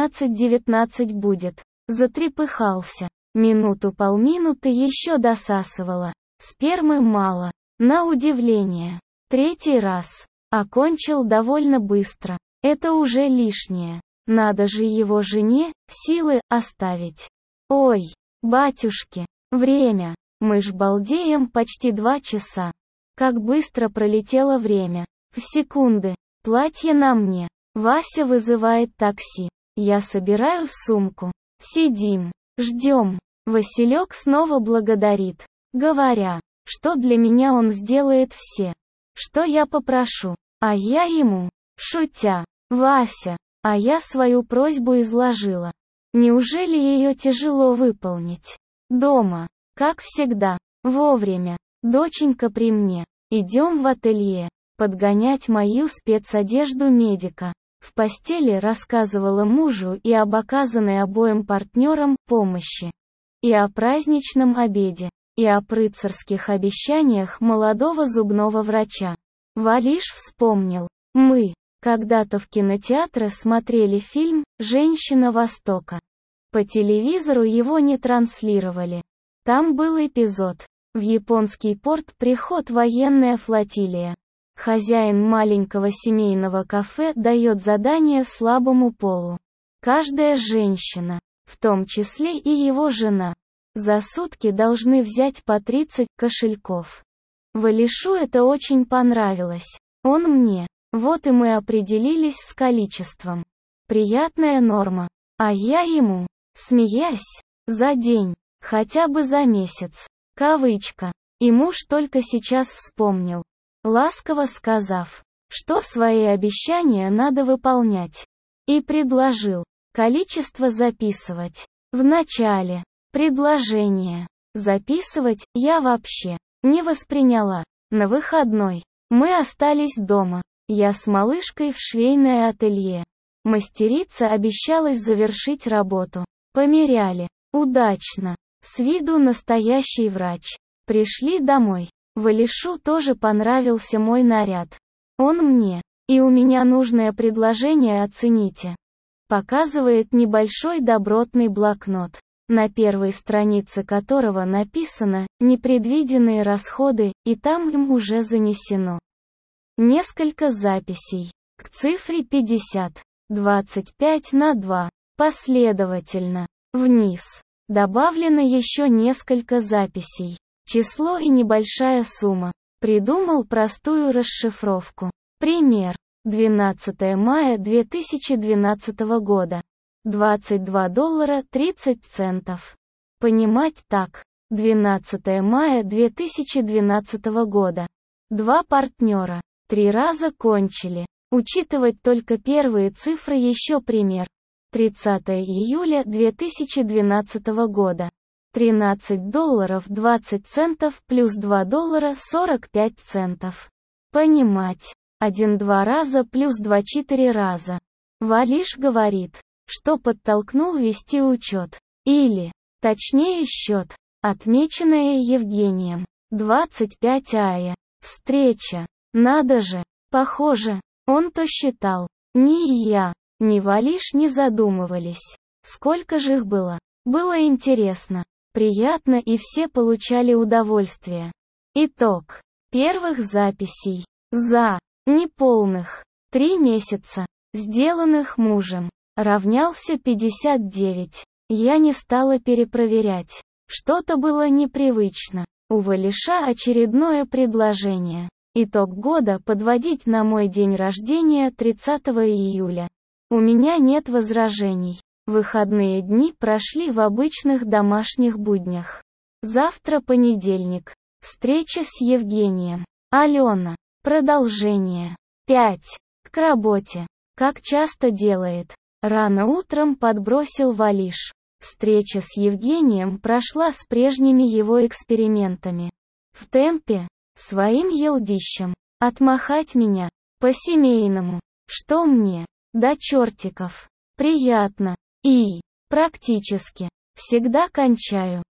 18-19 будет. Затрепыхался. Минуту-полминуты еще досасывала. Спермы мало. На удивление. Третий раз. Окончил довольно быстро. Это уже лишнее. Надо же его жене силы оставить. Ой, батюшки, время. Мы ж балдеем почти 2 часа. Как быстро пролетело время. В секунды. Платье на мне. Вася вызывает такси. Я собираю сумку. Сидим. Ждем. Василек снова благодарит, говоря, что для меня он сделает все, что я попрошу. А я ему, шутя, Вася, а я свою просьбу изложила. Неужели ее тяжело выполнить? Дома, как всегда, вовремя. Доченька при мне. Идем в ателье, подгонять мою спецодежду медика. В постели рассказывала мужу и об оказанной обоим партнерам помощи, и о праздничном обеде, и о рыцарских обещаниях молодого зубного врача. Валиш вспомнил. Мы когда-то в кинотеатре смотрели фильм «Женщина Востока». По телевизору его не транслировали. Там был эпизод. В японский порт приход военная флотилия. Хозяин маленького семейного кафе дает задание слабому полу. Каждая женщина, в том числе и его жена, за сутки должны взять по 30 кошельков. Валишу это очень понравилось. Он мне. Вот и мы определились с количеством. Приятная норма. А я ему, смеясь, за день, хотя бы за месяц. Кавычка. И муж только сейчас вспомнил, ласково сказав, что свои обещания надо выполнять. И предложил количество записывать. В начале предложения записывать я вообще не восприняла. На выходной мы остались дома. Я с малышкой в швейное ателье. Мастерица обещалась завершить работу. Померяли. Удачно. С виду настоящий врач. Пришли домой. Валишу тоже понравился мой наряд. Он мне. И у меня нужное предложение оцените. Показывает небольшой добротный блокнот, на первой странице которого написано «Непредвиденные расходы», и там им уже занесено несколько записей. К цифре 50. 25/2. Последовательно. Вниз. Добавлено еще несколько записей. Число и небольшая сумма. Придумал простую расшифровку. Пример. 12 мая 2012 года. $22.30. Понимать так. 12 мая 2012 года. 2 партнера. 3 раза кончили. Учитывать только первые цифры. Еще пример. 30 июля 2012 года. $13.20 плюс $2.45. Понимать. 1-2 раза плюс 2-4 раза. Валиш говорит, что подтолкнул вести учет. Или, точнее счет, отмеченное Евгением. 25 встреча. Надо же. Похоже, он то считал. Ни я, ни Валиш не задумывались. Сколько же их было? Было интересно, приятно и все получали удовольствие. Итог первых записей. За неполных 3 месяца, сделанных мужем, равнялся 59. Я не стала перепроверять. Что-то было непривычно. У Валиша очередное предложение. Итог года подводить на мой день рождения 30 июля. У меня нет возражений. Выходные дни прошли в обычных домашних буднях. Завтра понедельник. Встреча с Евгением. Алена. Продолжение. 5. К работе. Как часто делает. Рано утром подбросил Валиш. Встреча с Евгением прошла с прежними его экспериментами. В темпе. Своим елдищем. Отмахать меня. По-семейному. Что мне? До чертиков. Приятно. И, практически, всегда кончаю.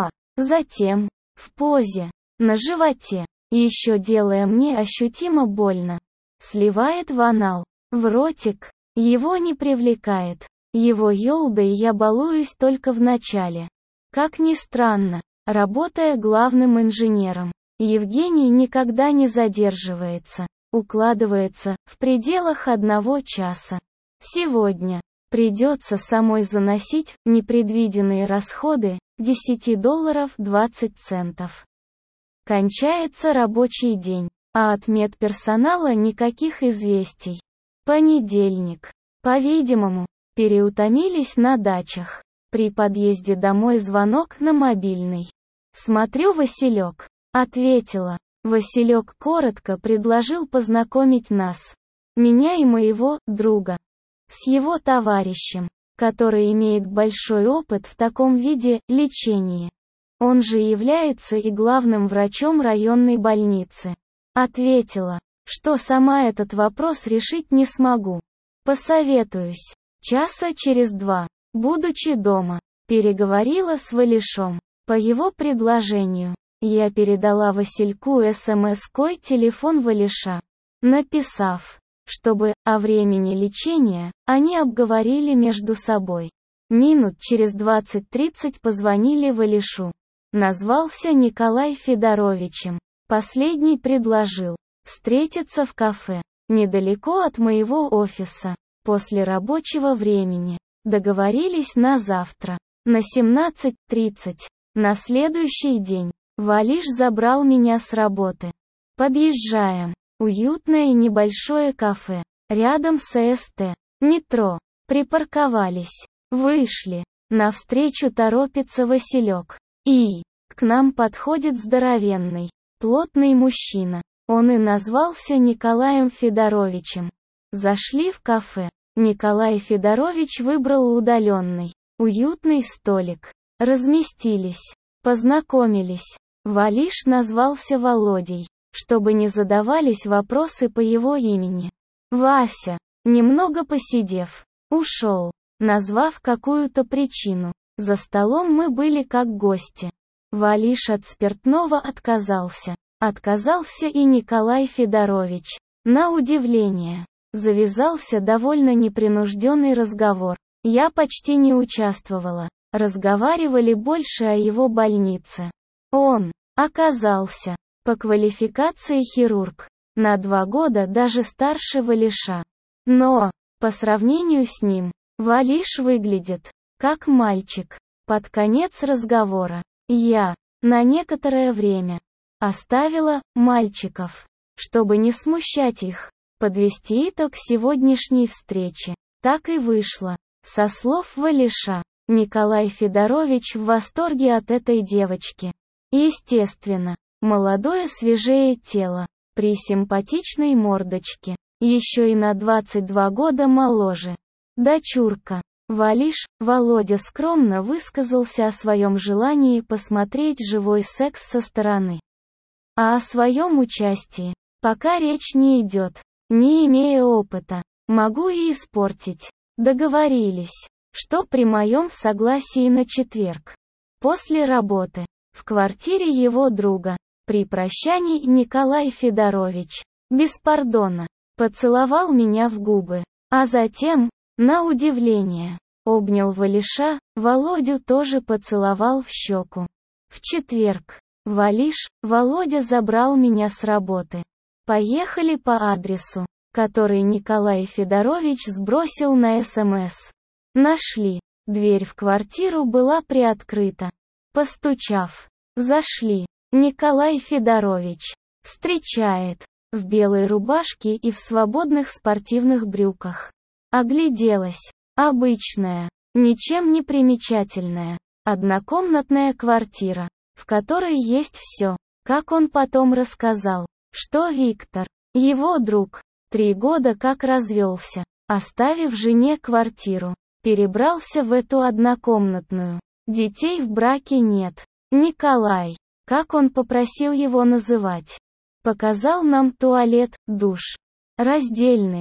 Затем, в позе, на животе, еще делая мне ощутимо больно. Сливает в анал, в ротик, его не привлекает. Его ёлдой я балуюсь только в начале. Как ни странно, работая главным инженером, Евгений никогда не задерживается, укладывается в пределах 1 часа. Сегодня придется самой заносить в непредвиденные расходы $10 20 центов. Кончается рабочий день, а от медперсонала никаких известий. Понедельник. По-видимому, переутомились на дачах. При подъезде домой звонок на мобильный. Смотрю, Василек. Ответила. Василек коротко предложил познакомить нас, меня и моего друга, с его товарищем, который имеет большой опыт в таком виде лечения. Он же является и главным врачом районной больницы. Ответила, что сама этот вопрос решить не смогу. Посоветуюсь. Часа через 2, будучи дома, переговорила с Валишом. По его предложению, я передала Васильку СМС-кой телефон Валиша, написав, чтобы о времени лечения они обговорили между собой. Минут через 20-30 позвонили Валишу. Назвался Николай Федоровичем. Последний предложил встретиться в кафе, недалеко от моего офиса, после рабочего времени. Договорились на завтра, на 17:30. На следующий день Валиш забрал меня с работы. Подъезжаем. Уютное небольшое кафе, рядом с СТ, метро. Припарковались. Вышли. Навстречу торопится Василек. И к нам подходит здоровенный, плотный мужчина. Он и назвался Николаем Федоровичем. Зашли в кафе. Николай Федорович выбрал удаленный, уютный столик. Разместились. Познакомились. Валиш назвался Володей, чтобы не задавались вопросы по его имени. Вася, немного посидев, ушел, назвав какую-то причину. За столом мы были как гости. Валиш от спиртного отказался. Отказался и Николай Федорович. На удивление, завязался довольно непринужденный разговор. Я почти не участвовала. Разговаривали больше о его больнице. Он оказался по квалификации хирург, на 2 года даже старше Валиша. Но, по сравнению с ним, Валиш выглядит как мальчик. Под конец разговора я, на некоторое время, оставила мальчиков, чтобы не смущать их, подвести итог сегодняшней встречи. Так и вышло. Со слов Валиша, Николай Федорович в восторге от этой девочки. Естественно, молодое свежее тело, при симпатичной мордочке, еще и на 22 года моложе. Дочурка. Валиш, Володя скромно высказался о своем желании посмотреть живой секс со стороны. А о своем участии, пока речь не идет, не имея опыта, могу и испортить. Договорились, что при моем согласии на четверг, после работы, в квартире его друга, при прощании Николай Федорович, без пардона, поцеловал меня в губы, а затем, на удивление, обнял Валиша, Володю тоже поцеловал в щеку. В четверг, Валиш, Володя забрал меня с работы. Поехали по адресу, который Николай Федорович сбросил на СМС. Нашли. Дверь в квартиру была приоткрыта. Постучав, зашли. Николай Федорович встречает, в белой рубашке и в свободных спортивных брюках. Огляделась. Обычная, ничем не примечательная, однокомнатная квартира, в которой есть все, как он потом рассказал, что Виктор, его друг, 3 года как развелся, оставив жене квартиру, перебрался в эту однокомнатную. Детей в браке нет. Николай, как он попросил его называть, показал нам туалет, душ. Раздельные.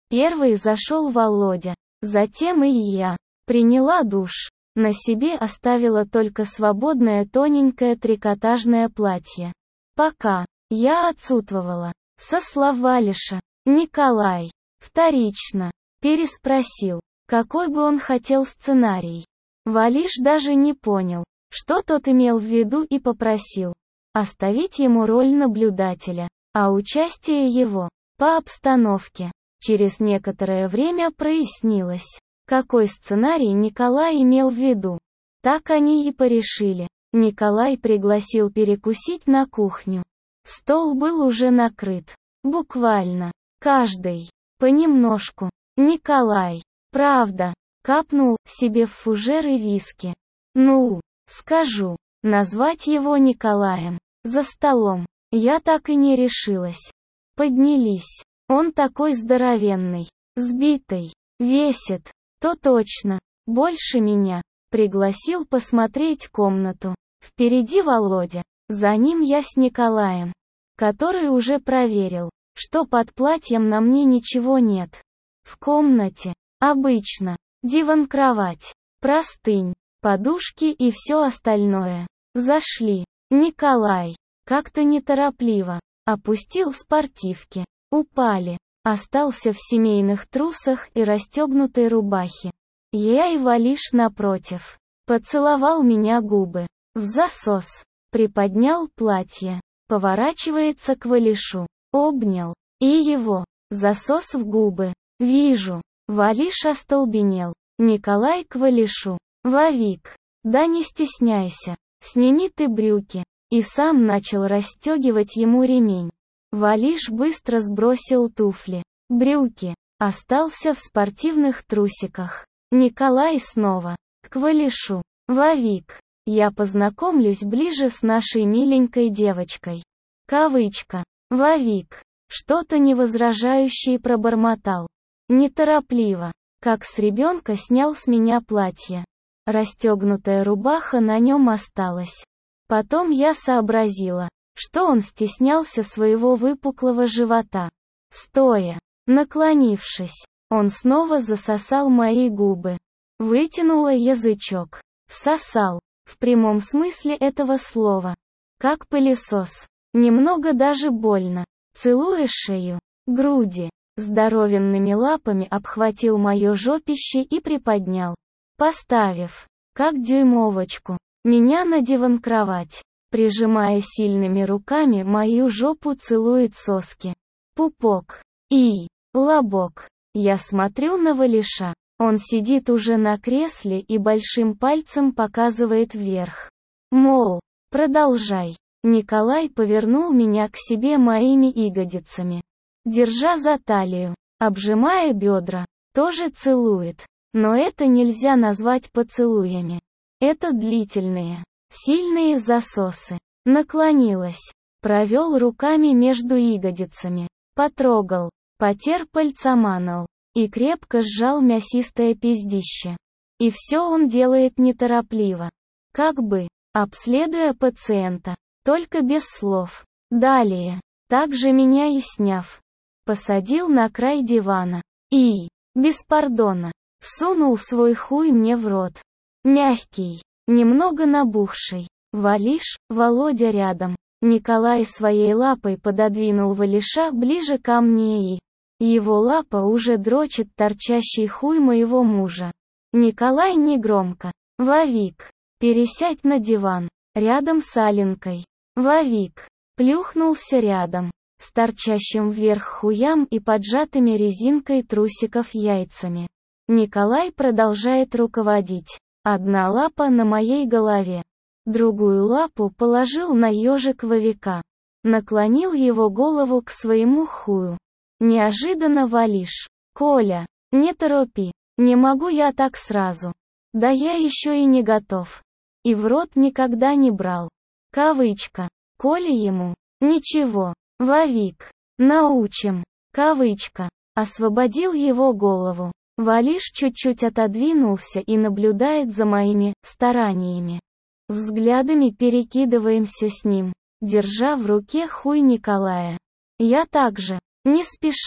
Первый зашел Володя, затем и я. Приняла душ. На себе оставила только свободное тоненькое трикотажное платье. Пока я отсутствовала, со слов Валиша, Николай вторично переспросил, какой бы он хотел сценарий. Валиш даже не понял, что тот имел в виду, и попросил оставить ему роль наблюдателя, а участие его по обстановке. Через некоторое время прояснилось, какой сценарий Николай имел в виду. Так они и порешили. Николай пригласил перекусить на кухню. Стол был уже накрыт. Буквально. Каждый. Понемножку. Николай. Правда. Капнул себе в фужеры виски. Ну, скажу. Назвать его Николаем. За столом. Я так и не решилась. Поднялись. Он такой здоровенный. Сбитый. Весит. То точно. Больше меня. Пригласил посмотреть комнату. Впереди Володя. За ним я с Николаем, который уже проверил, что под платьем на мне ничего нет. В комнате обычно диван-кровать, простынь, подушки и все остальное. Зашли. Николай как-то неторопливо опустил спортивки. Упали. Остался в семейных трусах и расстегнутой рубахе. Я и Валиш напротив. Поцеловал меня губы. В засос. Приподнял платье. Поворачивается к Валишу. Обнял. И его. Засос в губы. Вижу. Валиш остолбенел. Николай к Валишу. Вовик. Да не стесняйся. Сними ты брюки. И сам начал расстегивать ему ремень. Валиш быстро сбросил туфли. Брюки. Остался в спортивных трусиках. Николай снова. К Валишу. Вовик. Я познакомлюсь ближе с нашей миленькой девочкой. Кавычка. Вовик. Что-то невозражающее пробормотал. Неторопливо. Как с ребенка снял с меня платье. Расстегнутая рубаха на нем осталась. Потом я сообразила, что он стеснялся своего выпуклого живота. Стоя, наклонившись, он снова засосал мои губы. Вытянула язычок. Всосал. В прямом смысле этого слова. Как пылесос. Немного даже больно. Целуя шею, груди. Здоровенными лапами обхватил мое жопище и приподнял. Поставив, как дюймовочку, меня на диван-кровать. Прижимая сильными руками мою жопу, целует соски. Пупок. И лобок. Я смотрю на Валиша. Он сидит уже на кресле и большим пальцем показывает вверх. Мол, продолжай. Николай повернул меня к себе моими ягодицами. Держа за талию, обжимая бедра, тоже целует. Но это нельзя назвать поцелуями. Это длительные, сильные засосы. Наклонилась. Провел руками между ягодицами. Потрогал. Потер пальцаманал. И крепко сжал мясистое пиздище. И все он делает неторопливо. Как бы, обследуя пациента. Только без слов. Далее. Также меня и сняв. Посадил на край дивана. И, без пардона, всунул свой хуй мне в рот. Мягкий. Немного набухший. Валиш, Володя рядом. Николай своей лапой пододвинул Валиша ближе ко мне и... Его лапа уже дрочит торчащий хуй моего мужа. Николай негромко. Вовик. Пересядь на диван. Рядом с Аленкой. Вовик. Плюхнулся рядом. С торчащим вверх хуям и поджатыми резинкой трусиков яйцами. Николай продолжает руководить. Одна лапа на моей голове. Другую лапу положил на ежик Вовика. Наклонил его голову к своему хую. Неожиданно Валиш. Коля, не торопи. Не могу я так сразу. Да я еще и не готов. И в рот никогда не брал. Кавычка. Коля ему. Ничего. Вовик. Научим. Кавычка. Освободил его голову. Валиш чуть-чуть отодвинулся и наблюдает за моими стараниями. Взглядами перекидываемся с ним, держа в руке хуй Николая. Я также, не спеша,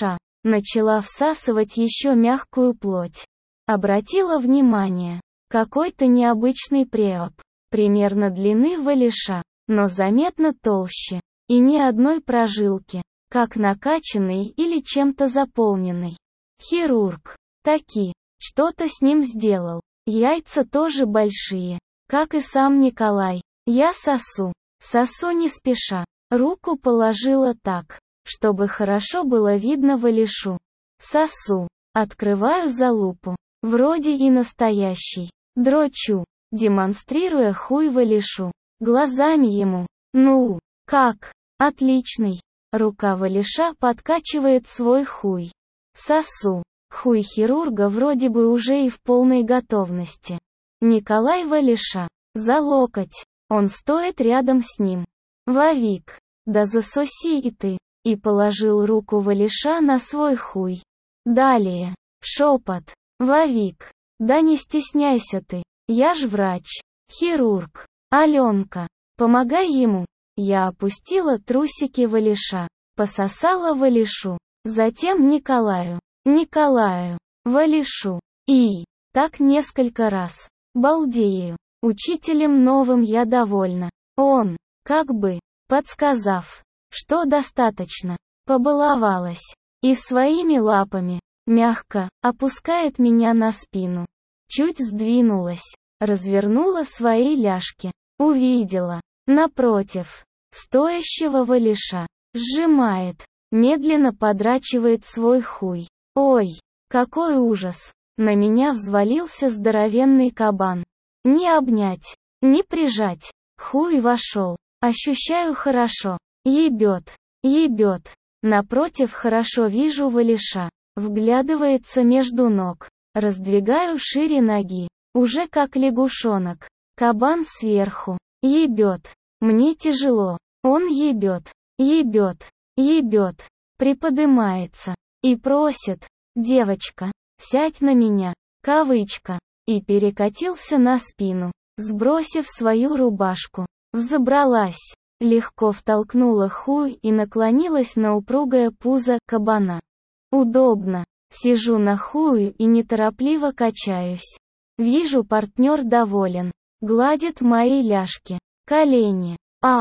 Начала всасывать еще мягкую плоть. Обратила внимание. Какой-то необычный преоп. Примерно длины валиша, но заметно толще. И ни одной прожилки, как накачанный или чем-то заполненный. Хирург. Таки. Что-то с ним сделал. Яйца тоже большие. Как и сам Николай. Я сосу. Сосу не спеша. Руку положила так, чтобы хорошо было видно валишу. Сосу. Открываю залупу. Вроде и настоящий. Дрочу, демонстрируя хуй валишу. Глазами ему. Ну, как? Отличный. Рука валиша подкачивает свой хуй. Сосу. Хуй хирурга вроде бы уже и в полной готовности. Николай валиша. За локоть. Он стоит рядом с ним. Вовик. Да засоси и ты. И положил руку валиша на свой хуй. Далее. Шепот. Вовик. Да не стесняйся ты. Я ж врач. Хирург. Аленка. Помогай ему. Я опустила трусики валиша. Пососала валишу. Затем Николаю. Николаю. Валишу. И. Так несколько раз. Балдею. Учителем новым я довольна. Он, как бы, подсказав, что достаточно, побаловалась. И своими лапами, мягко, опускает меня на спину. Чуть сдвинулась, развернула свои ляжки. Увидела, напротив, стоящего валиша. Сжимает, медленно подрачивает свой хуй. Ой, какой ужас! На меня взвалился здоровенный кабан. Не обнять, не прижать. Хуй вошел. Ощущаю хорошо. Ебет, ебет. Напротив хорошо вижу валиша. Вглядывается между ног. Раздвигаю шире ноги. Уже как лягушонок. Кабан сверху. Ебет. Мне тяжело. Он ебет, ебет, ебет. Приподымается. И просит. Девочка, сядь на меня. Кавычка. И перекатился на спину, сбросив свою рубашку. Взобралась. Легко втолкнула хуй и наклонилась на упругое пузо кабана. Удобно. Сижу на хую и неторопливо качаюсь. Вижу, партнер доволен. Гладит мои ляжки. Колени.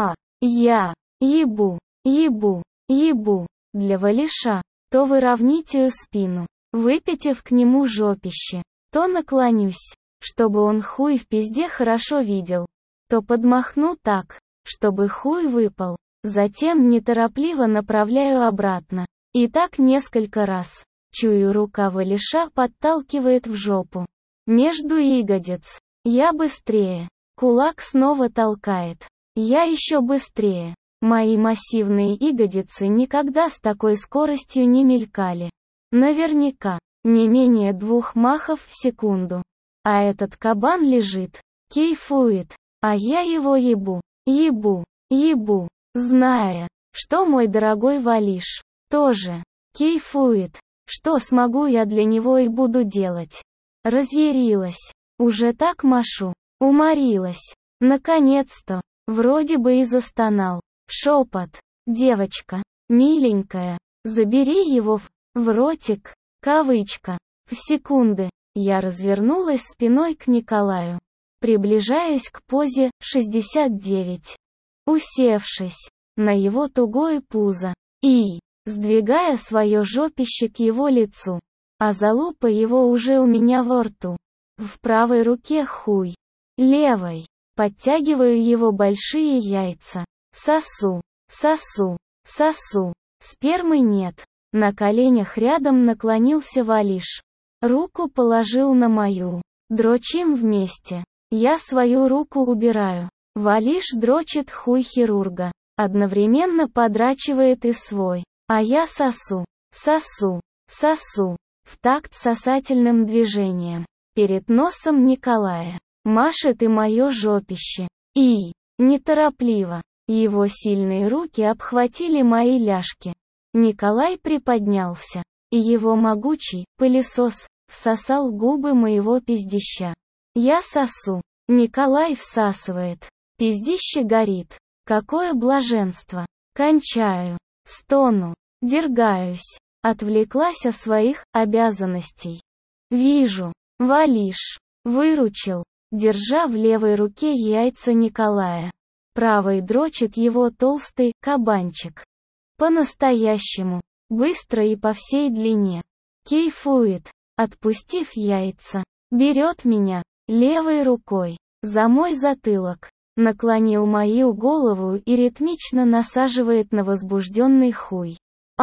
Я. Ебу. Ебу. Ебу. Для валиша. То выровнитию спину, выпятив к нему жопище. То наклонюсь, чтобы он хуй в пизде хорошо видел. То подмахну так, чтобы хуй выпал. Затем неторопливо направляю обратно. И так несколько раз. Чую, рука валиша подталкивает в жопу. Между ягодиц. Я быстрее. Кулак снова толкает. Я еще быстрее. Мои массивные ягодицы никогда с такой скоростью не мелькали. Наверняка. Не менее 2 махов в секунду. А этот кабан лежит, кайфует, а я его ебу, ебу, ебу, зная, что мой дорогой валиш тоже кайфует. Что смогу я для него и буду делать? Разъярилась. Уже так машу. Уморилась. Наконец-то. Вроде бы и застонал. Шепот. Девочка, миленькая, забери его в ротик. Кавычка. В секунды. Я развернулась спиной к Николаю. Приближаясь к позе 69. Усевшись на его тугое пузо. И, сдвигая свое жопище к его лицу. А залупа его уже у меня во рту. В правой руке хуй. Левой. Подтягиваю его большие яйца. Сосу. Сосу. Сосу. Спермы нет. На коленях рядом наклонился валиш. Руку положил на мою. Дрочим вместе. Я свою руку убираю. Валиш дрочит хуй хирурга. Одновременно подрачивает и свой. А я сосу. Сосу. Сосу. В такт сосательным движением. Перед носом Николая. Машет и мое жопище. И, неторопливо, его сильные руки обхватили мои ляжки. Николай приподнялся, и его могучий пылесос всосал губы моего пиздища. Я сосу. Николай всасывает. Пиздище горит. Какое блаженство. Кончаю. Стону. Дергаюсь. Отвлеклась от своих обязанностей. Вижу. Валиш. Выручил, держа в левой руке яйца Николая. Правой дрочит его толстый кабанчик. По-настоящему. Быстро и по всей длине. Кайфует. Отпустив яйца. Берет меня. Левой рукой. За мой затылок. Наклонил мою голову и ритмично насаживает на возбужденный хуй.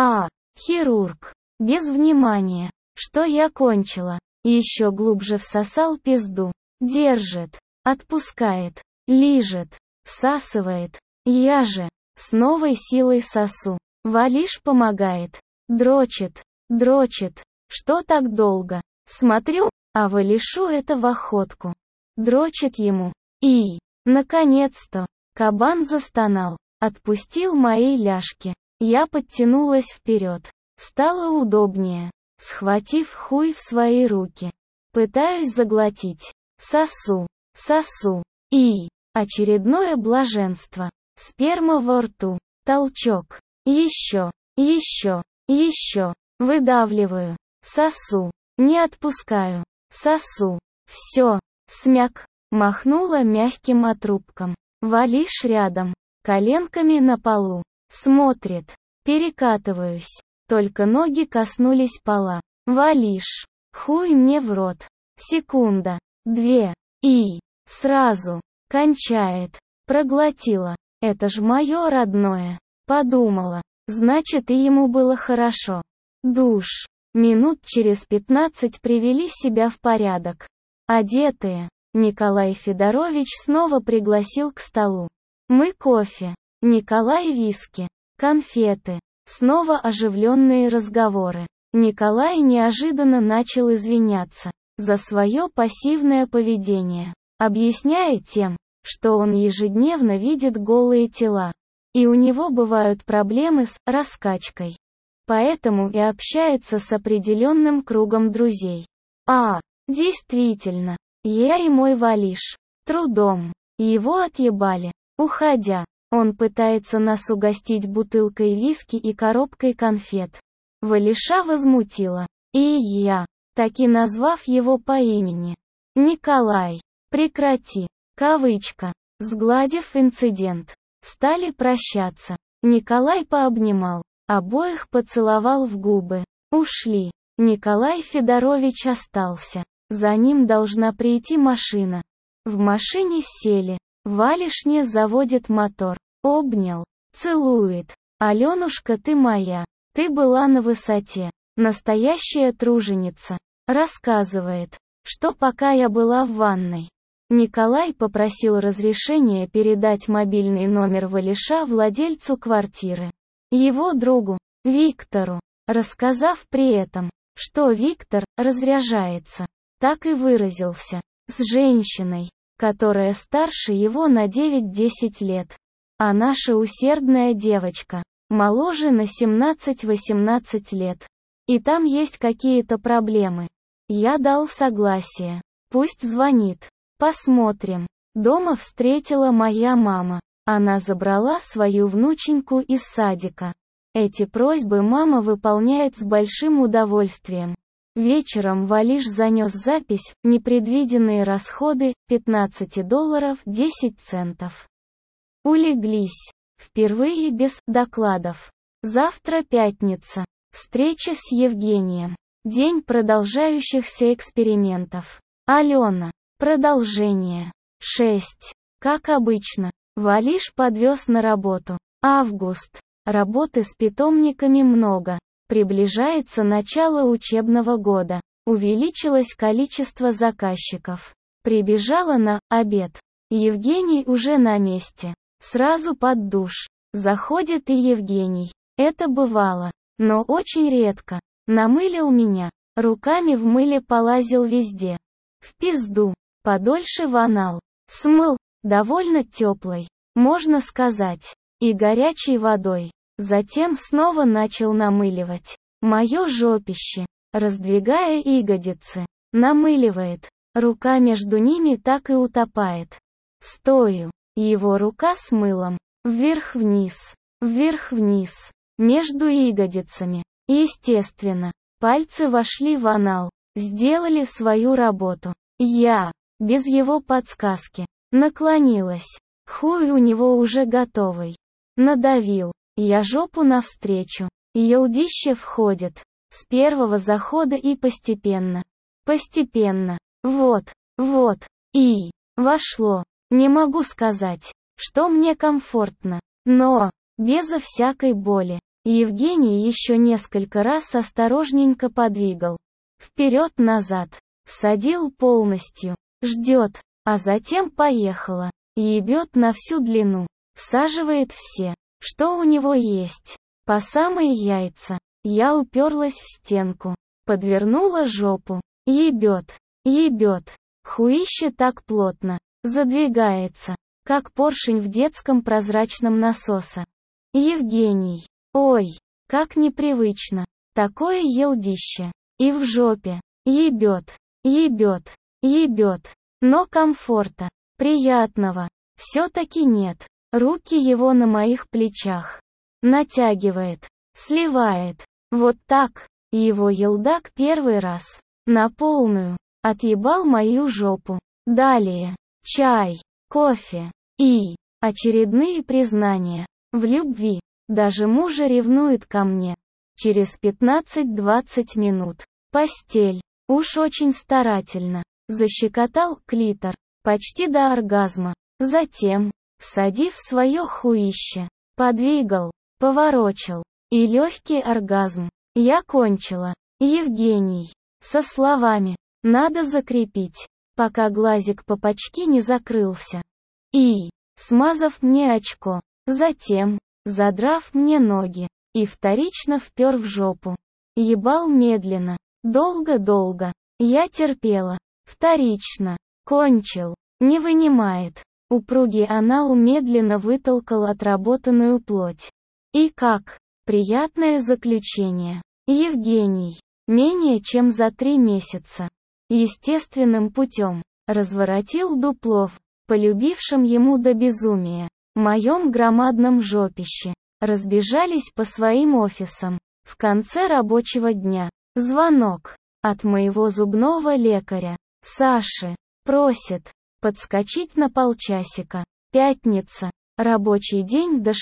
Хирург. Без внимания, что я кончила. Еще глубже всосал пизду. Держит. Отпускает. Лижет. Всасывает. Я же. С новой силой сосу. Валиш помогает. Дрочит. Дрочит. Что так долго? Смотрю, а Валишу это в охотку. Дрочит ему. И, наконец-то, кабан застонал. Отпустил мои ляжки. Я подтянулась вперед. Стало удобнее. Схватив хуй в свои руки. Пытаюсь заглотить. Сосу. Сосу. И, очередное блаженство. Сперма во рту. Толчок. Еще. Еще. Еще. Выдавливаю. Сосу. Не отпускаю. Сосу. Все. Смяк. Махнула мягким отрубком. Валиш рядом. Коленками на полу. Смотрит. Перекатываюсь. Только ноги коснулись пола. Валиш. Хуй мне в рот. Секунда. 2. И. Сразу. Кончает. Проглотила. Это ж мое родное. Подумала. Значит, и ему было хорошо. Душ. Минут через 15 привели себя в порядок. Одетые. Николай Федорович снова пригласил к столу. Мы кофе. Николай виски. Конфеты. Снова оживленные разговоры. Николай неожиданно начал извиняться за свое пассивное поведение, объясняя тем, что он ежедневно видит голые тела, и у него бывают проблемы с раскачкой. Поэтому и общается с определенным кругом друзей. Действительно, я и мой Валиш. Трудом. Его отъебали. Уходя, он пытается нас угостить бутылкой виски и коробкой конфет. Валиша возмутила. И я, таки назвав его по имени. Николай. Прекрати. Кавычка. Сгладив инцидент. Стали прощаться. Николай пообнимал. Обоих поцеловал в губы. Ушли. Николай Федорович остался. За ним должна прийти машина. В машине сели. Валишне заводит мотор. Обнял. Целует. Аленушка, ты моя. Ты была на высоте. Настоящая труженица. Рассказывает, что пока я была в ванной, Николай попросил разрешения передать мобильный номер Валиша владельцу квартиры. Его другу, Виктору. Рассказав при этом, что Виктор разряжается. Так и выразился. С женщиной, которая старше его на 9-10 лет. А наша усердная девочка, моложе на 17-18 лет. И там есть какие-то проблемы. Я дал согласие. Пусть звонит. Посмотрим. Дома встретила моя мама. Она забрала свою внученьку из садика. Эти просьбы мама выполняет с большим удовольствием. Вечером Валиш занес запись «Непредвиденные расходы» $15 10 центов. Улеглись. Впервые без докладов. Завтра пятница. Встреча с Евгением. День продолжающихся экспериментов. Алена. Продолжение. 6. Как обычно. Валиш подвез на работу. Август. Работы с питомниками много. Приближается начало учебного года. Увеличилось количество заказчиков. Прибежала на обед. Евгений уже на месте. Сразу под душ. Заходит и Евгений. Это бывало, но очень редко. Намылил меня. Руками в мыле полазил везде. В пизду. Подольше вонал. Смыл. Довольно теплой. Можно сказать. И горячей водой. Затем снова начал намыливать. Мое жопище. Раздвигая ягодицы. Намыливает. Рука между ними так и утопает. Стою. Его рука с мылом. Вверх-вниз. Вверх-вниз. Между ягодицами. Естественно, пальцы вошли в анал, сделали свою работу. Я, без его подсказки, наклонилась. Хуй у него уже готовый. Надавил. Я жопу навстречу. Елдище входит. С первого захода и постепенно. Постепенно. Вот. И. Вошло. Не могу сказать, что мне комфортно. Но, безо всякой боли. Евгений еще несколько раз осторожненько подвигал. Вперед-назад. Всадил полностью. Ждет. А затем поехала. Ебет на всю длину. Всаживает все, что у него есть. По самые яйца. Я уперлась в стенку. Подвернула жопу. Ебет. Хуище так плотно. Задвигается. Как поршень в детском прозрачном насосе. Евгений. Ой, как непривычно. Такое елдище. И в жопе. Ебет. Но комфорта. Приятного. Все-таки нет. Руки его на моих плечах. Натягивает. Сливает. Вот так. Его елдак первый раз. На полную. Отъебал мою жопу. Далее. Чай. Кофе. И. Очередные признания. В любви. Даже мужа ревнует ко мне. Через 15-20 минут. Постель. Уж очень старательно. Защекотал клитор. Почти до оргазма. Затем, всадив свое хуище, подвигал, поворочил. И легкий оргазм. Я кончила. Евгений. Со словами. Надо закрепить. Пока глазик по почки не закрылся. И. Смазав мне очко. Затем, задрав мне ноги. И вторично впер в жопу. Ебал медленно. Долго. Я терпела. Вторично. Кончил. Не вынимает. Упругий анал медленно вытолкал отработанную плоть. И как? Приятное заключение. Евгений. Менее чем за 3 месяца. Естественным путем. Разворотил дупло в полюбившем ему до безумия. Моем громадном жопище. Разбежались по своим офисам. В конце рабочего дня. Звонок. От моего зубного лекаря. Саши. Просит. Подскочить на полчасика. Пятница. Рабочий день до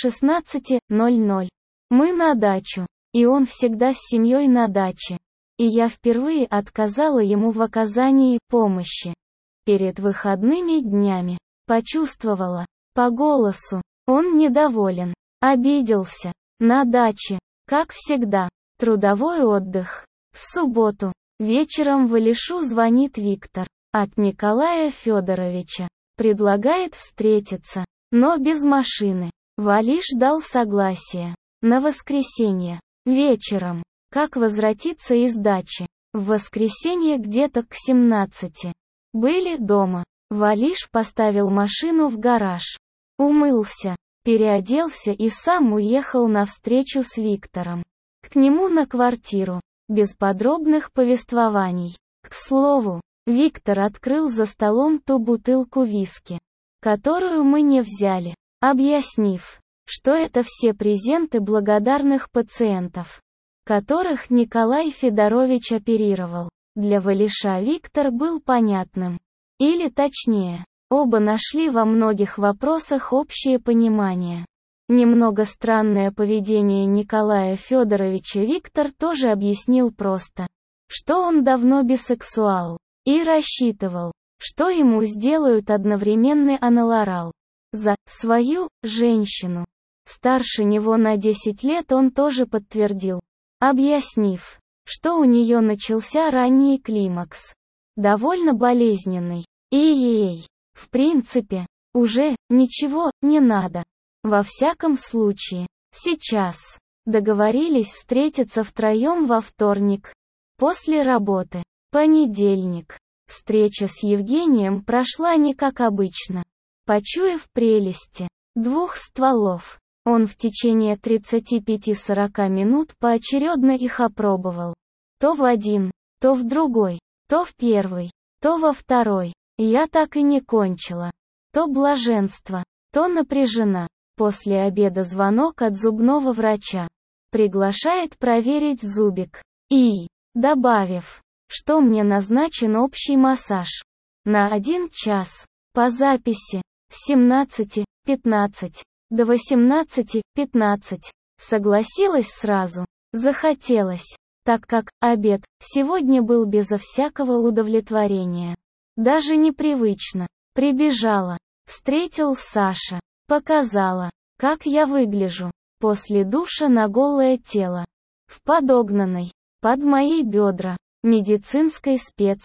16:00. Мы на дачу. И он всегда с семьей на даче. И я впервые отказала ему в оказании помощи. Перед выходными днями. Почувствовала. По голосу. Он недоволен. Обиделся. На даче. Как всегда. Трудовой отдых. В субботу. Вечером в Алишу звонит Виктор. От Николая Федоровича. Предлагает встретиться. Но без машины. Валиш дал согласие. На воскресенье. Вечером. Как возвратиться из дачи. В воскресенье где-то к 17. Были дома. Валиш поставил машину в гараж. Умылся. Переоделся и сам уехал на встречу с Виктором. К нему на квартиру. Без подробных повествований. К слову, Виктор открыл за столом ту бутылку виски, которую мы не взяли, объяснив, что это все презенты благодарных пациентов, которых Николай Федорович оперировал. Для Валиша Виктор был понятным. Или точнее, оба нашли во многих вопросах общее понимание. Немного странное поведение Николая Федоровича Виктор тоже объяснил просто, что он давно бисексуал, и рассчитывал, что ему сделают одновременный аналорал за свою женщину. Старше него на 10 лет он тоже подтвердил, объяснив, что у нее начался ранний климакс, довольно болезненный, и ей, в принципе, уже ничего не надо. Во всяком случае, сейчас. Договорились встретиться втроем во вторник. После работы. Понедельник. Встреча с Евгением прошла не как обычно. Почуяв прелести 2 стволов, он в течение 35-40 минут поочередно их опробовал. То в один, то в другой, то в первый, то во второй. Я так и не кончила. То блаженство, то напряжена. После обеда звонок от зубного врача. Приглашает проверить зубик. И, добавив, что мне назначен общий массаж. На 1 час. По записи. С 17:15 до 18:15. Согласилась сразу. Захотелось. Так как обед сегодня был безо всякого удовлетворения. Даже непривычно. Прибежала. Встретил Саша. Показала, как я выгляжу. После душа на голое тело. В подогнанной, под мои бедра, медицинской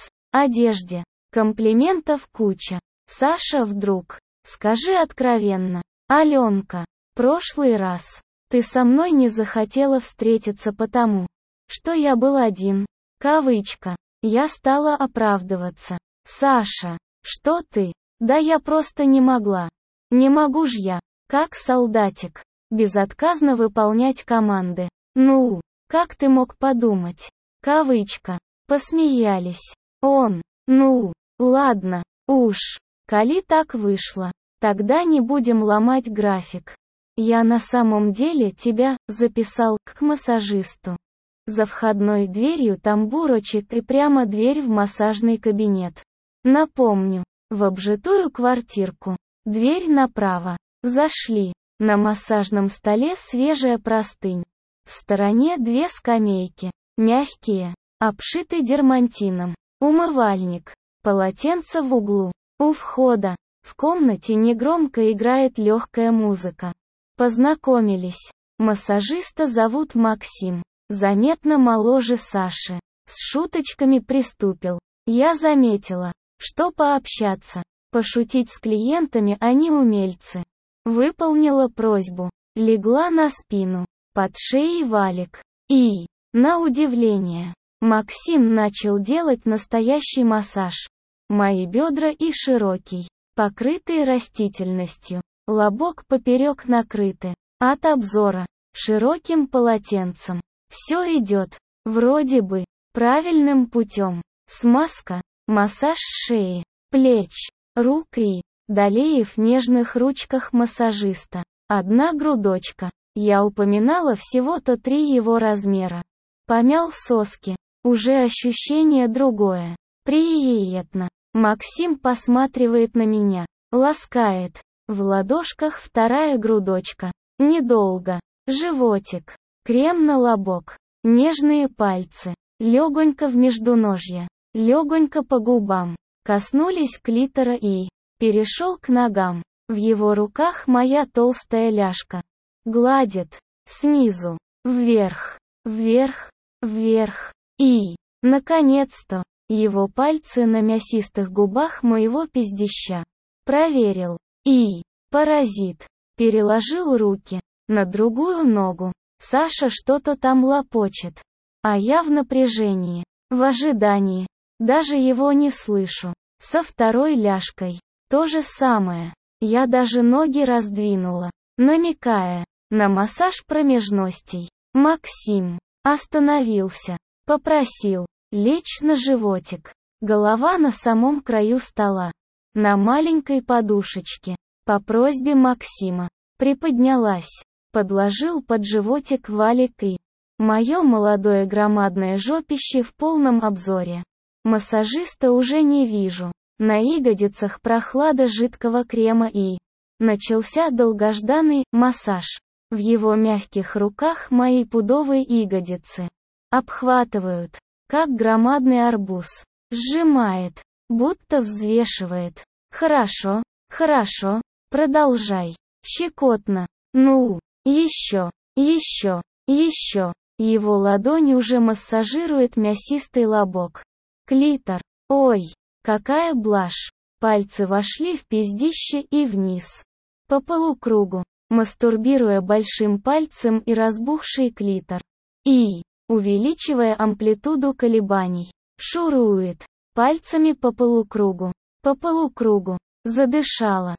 одежде. Комплиментов куча. Саша вдруг. Скажи откровенно. Аленка, прошлый раз. Ты со мной не захотела встретиться потому, что я был один. Кавычка. Я стала оправдываться. Саша, что ты? Да я просто не могла. Не могу ж я, как солдатик, безотказно выполнять команды. Ну, как ты мог подумать? Кавычка. Посмеялись. Он. Ну, ладно, уж. Коли так вышло, тогда не будем ломать график. Я на самом деле тебя записал к массажисту. За входной дверью тамбурочек и прямо дверь в массажный кабинет. Напомню, в обжитую квартирку. Дверь направо. Зашли. На массажном столе свежая простынь. В стороне 2 скамейки. Мягкие. Обшиты дермантином. Умывальник. Полотенце в углу. У входа. В комнате негромко играет легкая музыка. Познакомились. Массажиста зовут Максим. Заметно моложе Саши. С шуточками приступил. Я заметила, что пообщаться, пошутить с клиентами они умельцы. Выполнила просьбу. Легла на спину. Под шеей валик. И, на удивление, Максим начал делать настоящий массаж. Мои бедра и широкий, покрытый растительностью. Лобок поперек накрыты. От обзора. Широким полотенцем. Все идет, вроде бы, правильным путем. Смазка, массаж шеи, плеч, рук и, далее в нежных ручках массажиста. Одна грудочка. Я упоминала всего-то 3 его размера. Помял соски. Уже ощущение другое. Приятно. Максим посматривает на меня. Ласкает. В ладошках 2 грудочка. Недолго. Животик. Крем на лобок. Нежные пальцы. Легонько в междуножье. Легонько по губам. Коснулись клитора и перешел к ногам. В его руках моя толстая ляжка. Гладит. Снизу. Вверх. Вверх. Вверх. И, наконец-то, его пальцы на мясистых губах моего пиздища. Проверил. И, паразит. Переложил руки на другую ногу. Саша что-то там лопочет. А я в напряжении. В ожидании. Даже его не слышу. Со 2 ляжкой. То же самое. Я даже ноги раздвинула, намекая на массаж промежностей. Максим остановился. Попросил лечь на животик. Голова на самом краю стола. На маленькой подушечке. По просьбе Максима. Приподнялась. Подложил под животик валик и мое молодое громадное жопище в полном обзоре. Массажиста уже не вижу. На ягодицах прохлада жидкого крема и начался долгожданный массаж. В его мягких руках мои пудовые ягодицы обхватывают, как громадный арбуз. Сжимает, будто взвешивает. Хорошо, хорошо, продолжай. Щекотно. Ну, еще, еще, еще. Его ладонь уже массажирует мясистый лобок. Клитор. Ой, какая блажь. Пальцы вошли в пиздище и вниз. По полукругу, мастурбируя большим пальцем и разбухший клитор. И, увеличивая амплитуду колебаний, шурует пальцами по полукругу. По полукругу. Задышала.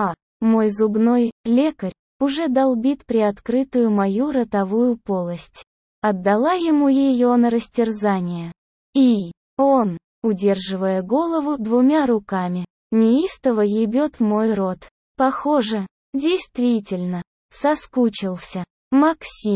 Мой зубной лекарь уже долбит приоткрытую мою ротовую полость. Отдала ему ее на растерзание. И он, удерживая голову 2 руками, неистово ебет мой рот. Похоже, действительно, соскучился. Максим.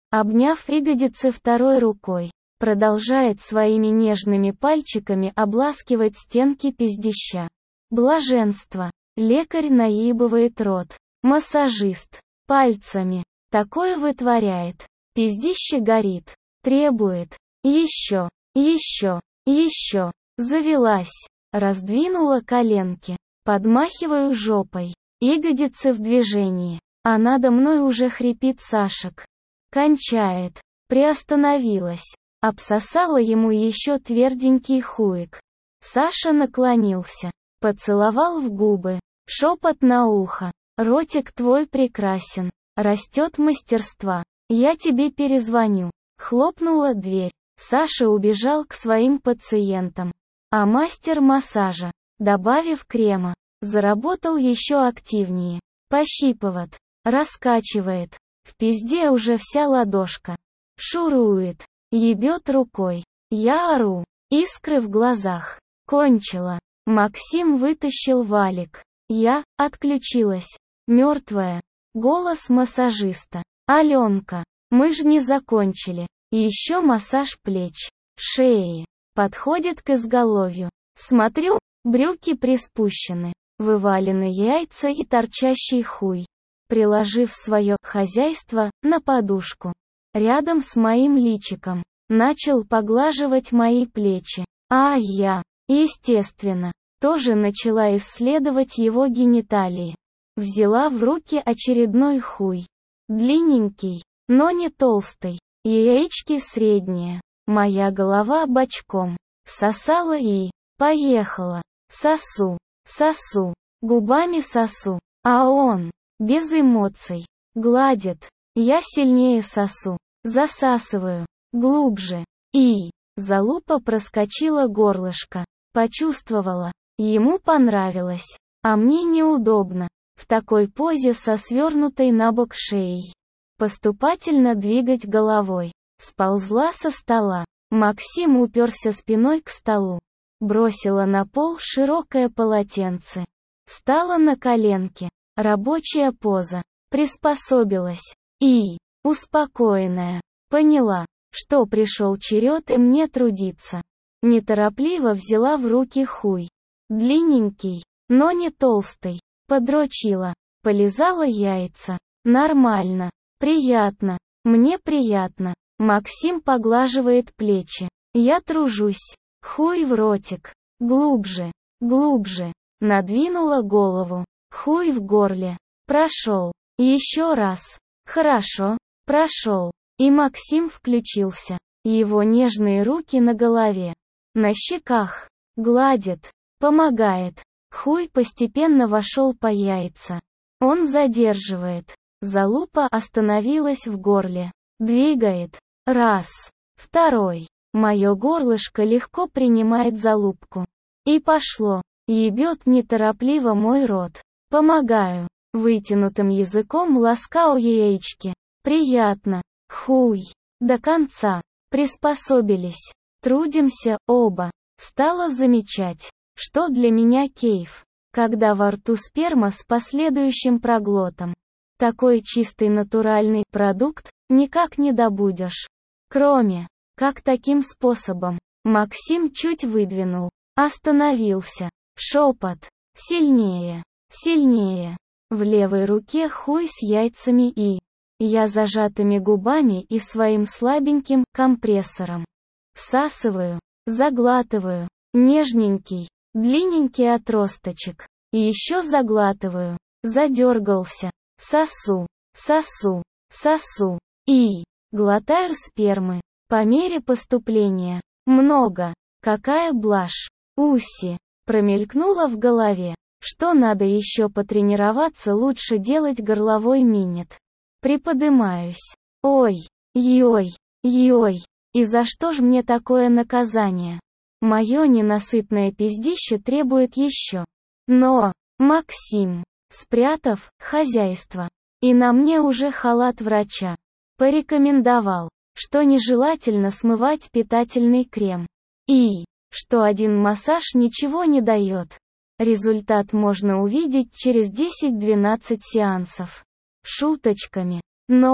Обняв ягодицы второй рукой, продолжает своими нежными пальчиками обласкивать стенки пиздища. Блаженство. Лекарь наебывает рот. Массажист. Пальцами. Такое вытворяет. Пиздище горит. Требует. Еще. Еще. Еще. Завелась. Раздвинула коленки. Подмахиваю жопой. Ягодицы в движении. А надо мной уже хрипит Сашек. Кончает. Приостановилась. Обсосала ему еще тверденький хуек. Саша наклонился. Поцеловал в губы. Шепот на ухо. Ротик твой прекрасен. Растет мастерства. Я тебе перезвоню. Хлопнула дверь. Саша убежал к своим пациентам. А мастер массажа, добавив крема, заработал еще активнее. Пощипывает. Раскачивает. В пизде уже вся ладошка. Шурует. Ебет рукой. Я ору. Искры в глазах. Кончила. Максим вытащил валик. Я отключилась. Мертвая. Голос массажиста. Аленка. Мы ж не закончили. И еще массаж плеч. Шеи. Подходит к изголовью. Смотрю, брюки приспущены. Вывалены яйца и торчащий хуй. Приложив свое хозяйство на подушку. Рядом с моим личиком. Начал поглаживать мои плечи. А я, естественно, тоже начала исследовать его гениталии. Взяла в руки очередной хуй. Длинненький, но не толстый. Яички средние. Моя голова бочком. Всосала и поехала. Сосу, сосу, губами сосу. А он, без эмоций, гладит. Я сильнее сосу. Засасываю. Глубже. И залупа проскочила горлышко. Почувствовала. Ему понравилось. А мне неудобно. В такой позе со свернутой на бок шеей. Поступательно двигать головой. Сползла со стола. Максим уперся спиной к столу. Бросила на пол широкое полотенце. Стала на коленки. Рабочая поза. Приспособилась. И, успокоенная, поняла, что пришел черед и мне трудиться. Неторопливо взяла в руки хуй. Длинненький, но не толстый. Подрочила. Полизала яйца. Нормально. Приятно. Мне приятно. Максим поглаживает плечи. Я тружусь. Хуй в ротик. Глубже. Глубже. Надвинула голову. Хуй в горле. Прошел. Еще раз. Хорошо. Прошел. И Максим включился. Его нежные руки на голове. На щеках. Гладит. Помогает. Хуй постепенно вошел по яйца. Он задерживает. Залупа остановилась в горле. Двигает. Раз. Второй. Мое горлышко легко принимает залупку. И пошло. Ебет неторопливо мой рот. Помогаю. Вытянутым языком ласкаю яички. Приятно. Хуй. До конца. Приспособились. Трудимся оба. Стала замечать, что для меня кейф, когда во рту сперма с последующим проглотом. Такой чистый натуральный продукт никак не добудешь. Кроме, как таким способом. Максим чуть выдвинул. Остановился. Шепот. Сильнее. Сильнее. В левой руке хуй с яйцами и я зажатыми губами и своим слабеньким компрессором. Всасываю. Заглатываю. Нежненький. Длинненький отросточек. И еще заглатываю. Задергался. Сосу. Сосу. Сосу. И глотаю спермы. По мере поступления. Много. Какая блажь. Уси. Промелькнуло в голове. Что надо еще потренироваться, лучше делать горловой минет. Приподымаюсь. Ой. Йой. Йой. И за что ж мне такое наказание? Мое ненасытное пиздище требует еще. Но, Максим, спрятав хозяйство, и на мне уже халат врача, порекомендовал, что нежелательно смывать питательный крем. И, что один массаж ничего не дает. Результат можно увидеть через 10-12 сеансов. Шуточками. Но,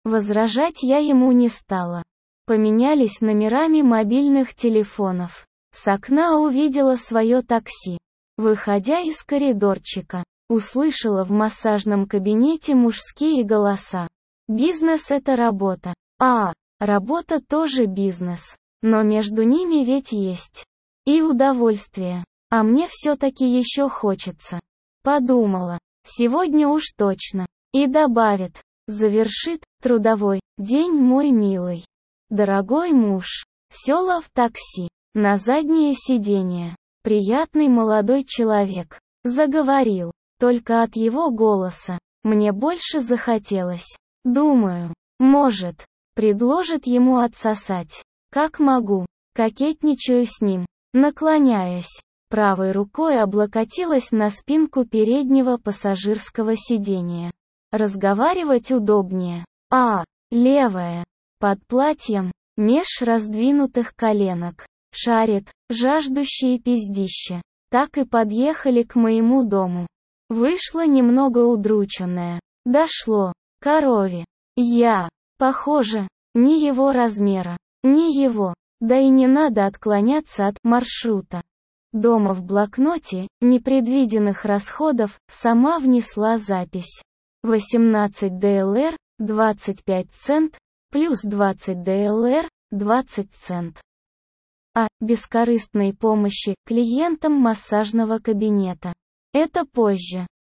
Возражать я ему не стала. Поменялись номерами мобильных телефонов. С окна увидела свое такси. Выходя из коридорчика, услышала в массажном кабинете мужские голоса. Бизнес — это работа. Работа тоже бизнес. Но между ними ведь есть и удовольствие. А мне все-таки еще хочется. Подумала. Сегодня уж точно. И добавит. Завершит трудовой день мой милый. Дорогой муж. Села в такси. На заднее сиденье. Приятный молодой человек. Заговорил. Только от его голоса мне больше захотелось. Думаю, может, предложит ему отсосать. Как могу. Кокетничаю с ним. Наклоняясь. Правой рукой облокотилась на спинку переднего пассажирского сиденья. Разговаривать удобнее. Левая. Под платьем, меж раздвинутых коленок. Шарит, жаждущие пиздище. Так и подъехали к моему дому. Вышла немного удрученная. Дошло. Корове. Я. Похоже, ни его размера, ни его. Да и не надо отклоняться от маршрута. Дома в блокноте непредвиденных расходов сама внесла запись. 18 ДЛР, 25 цент, плюс 20 ДЛР, 20 цент. Бескорыстной помощи клиентам массажного кабинета. Это позже.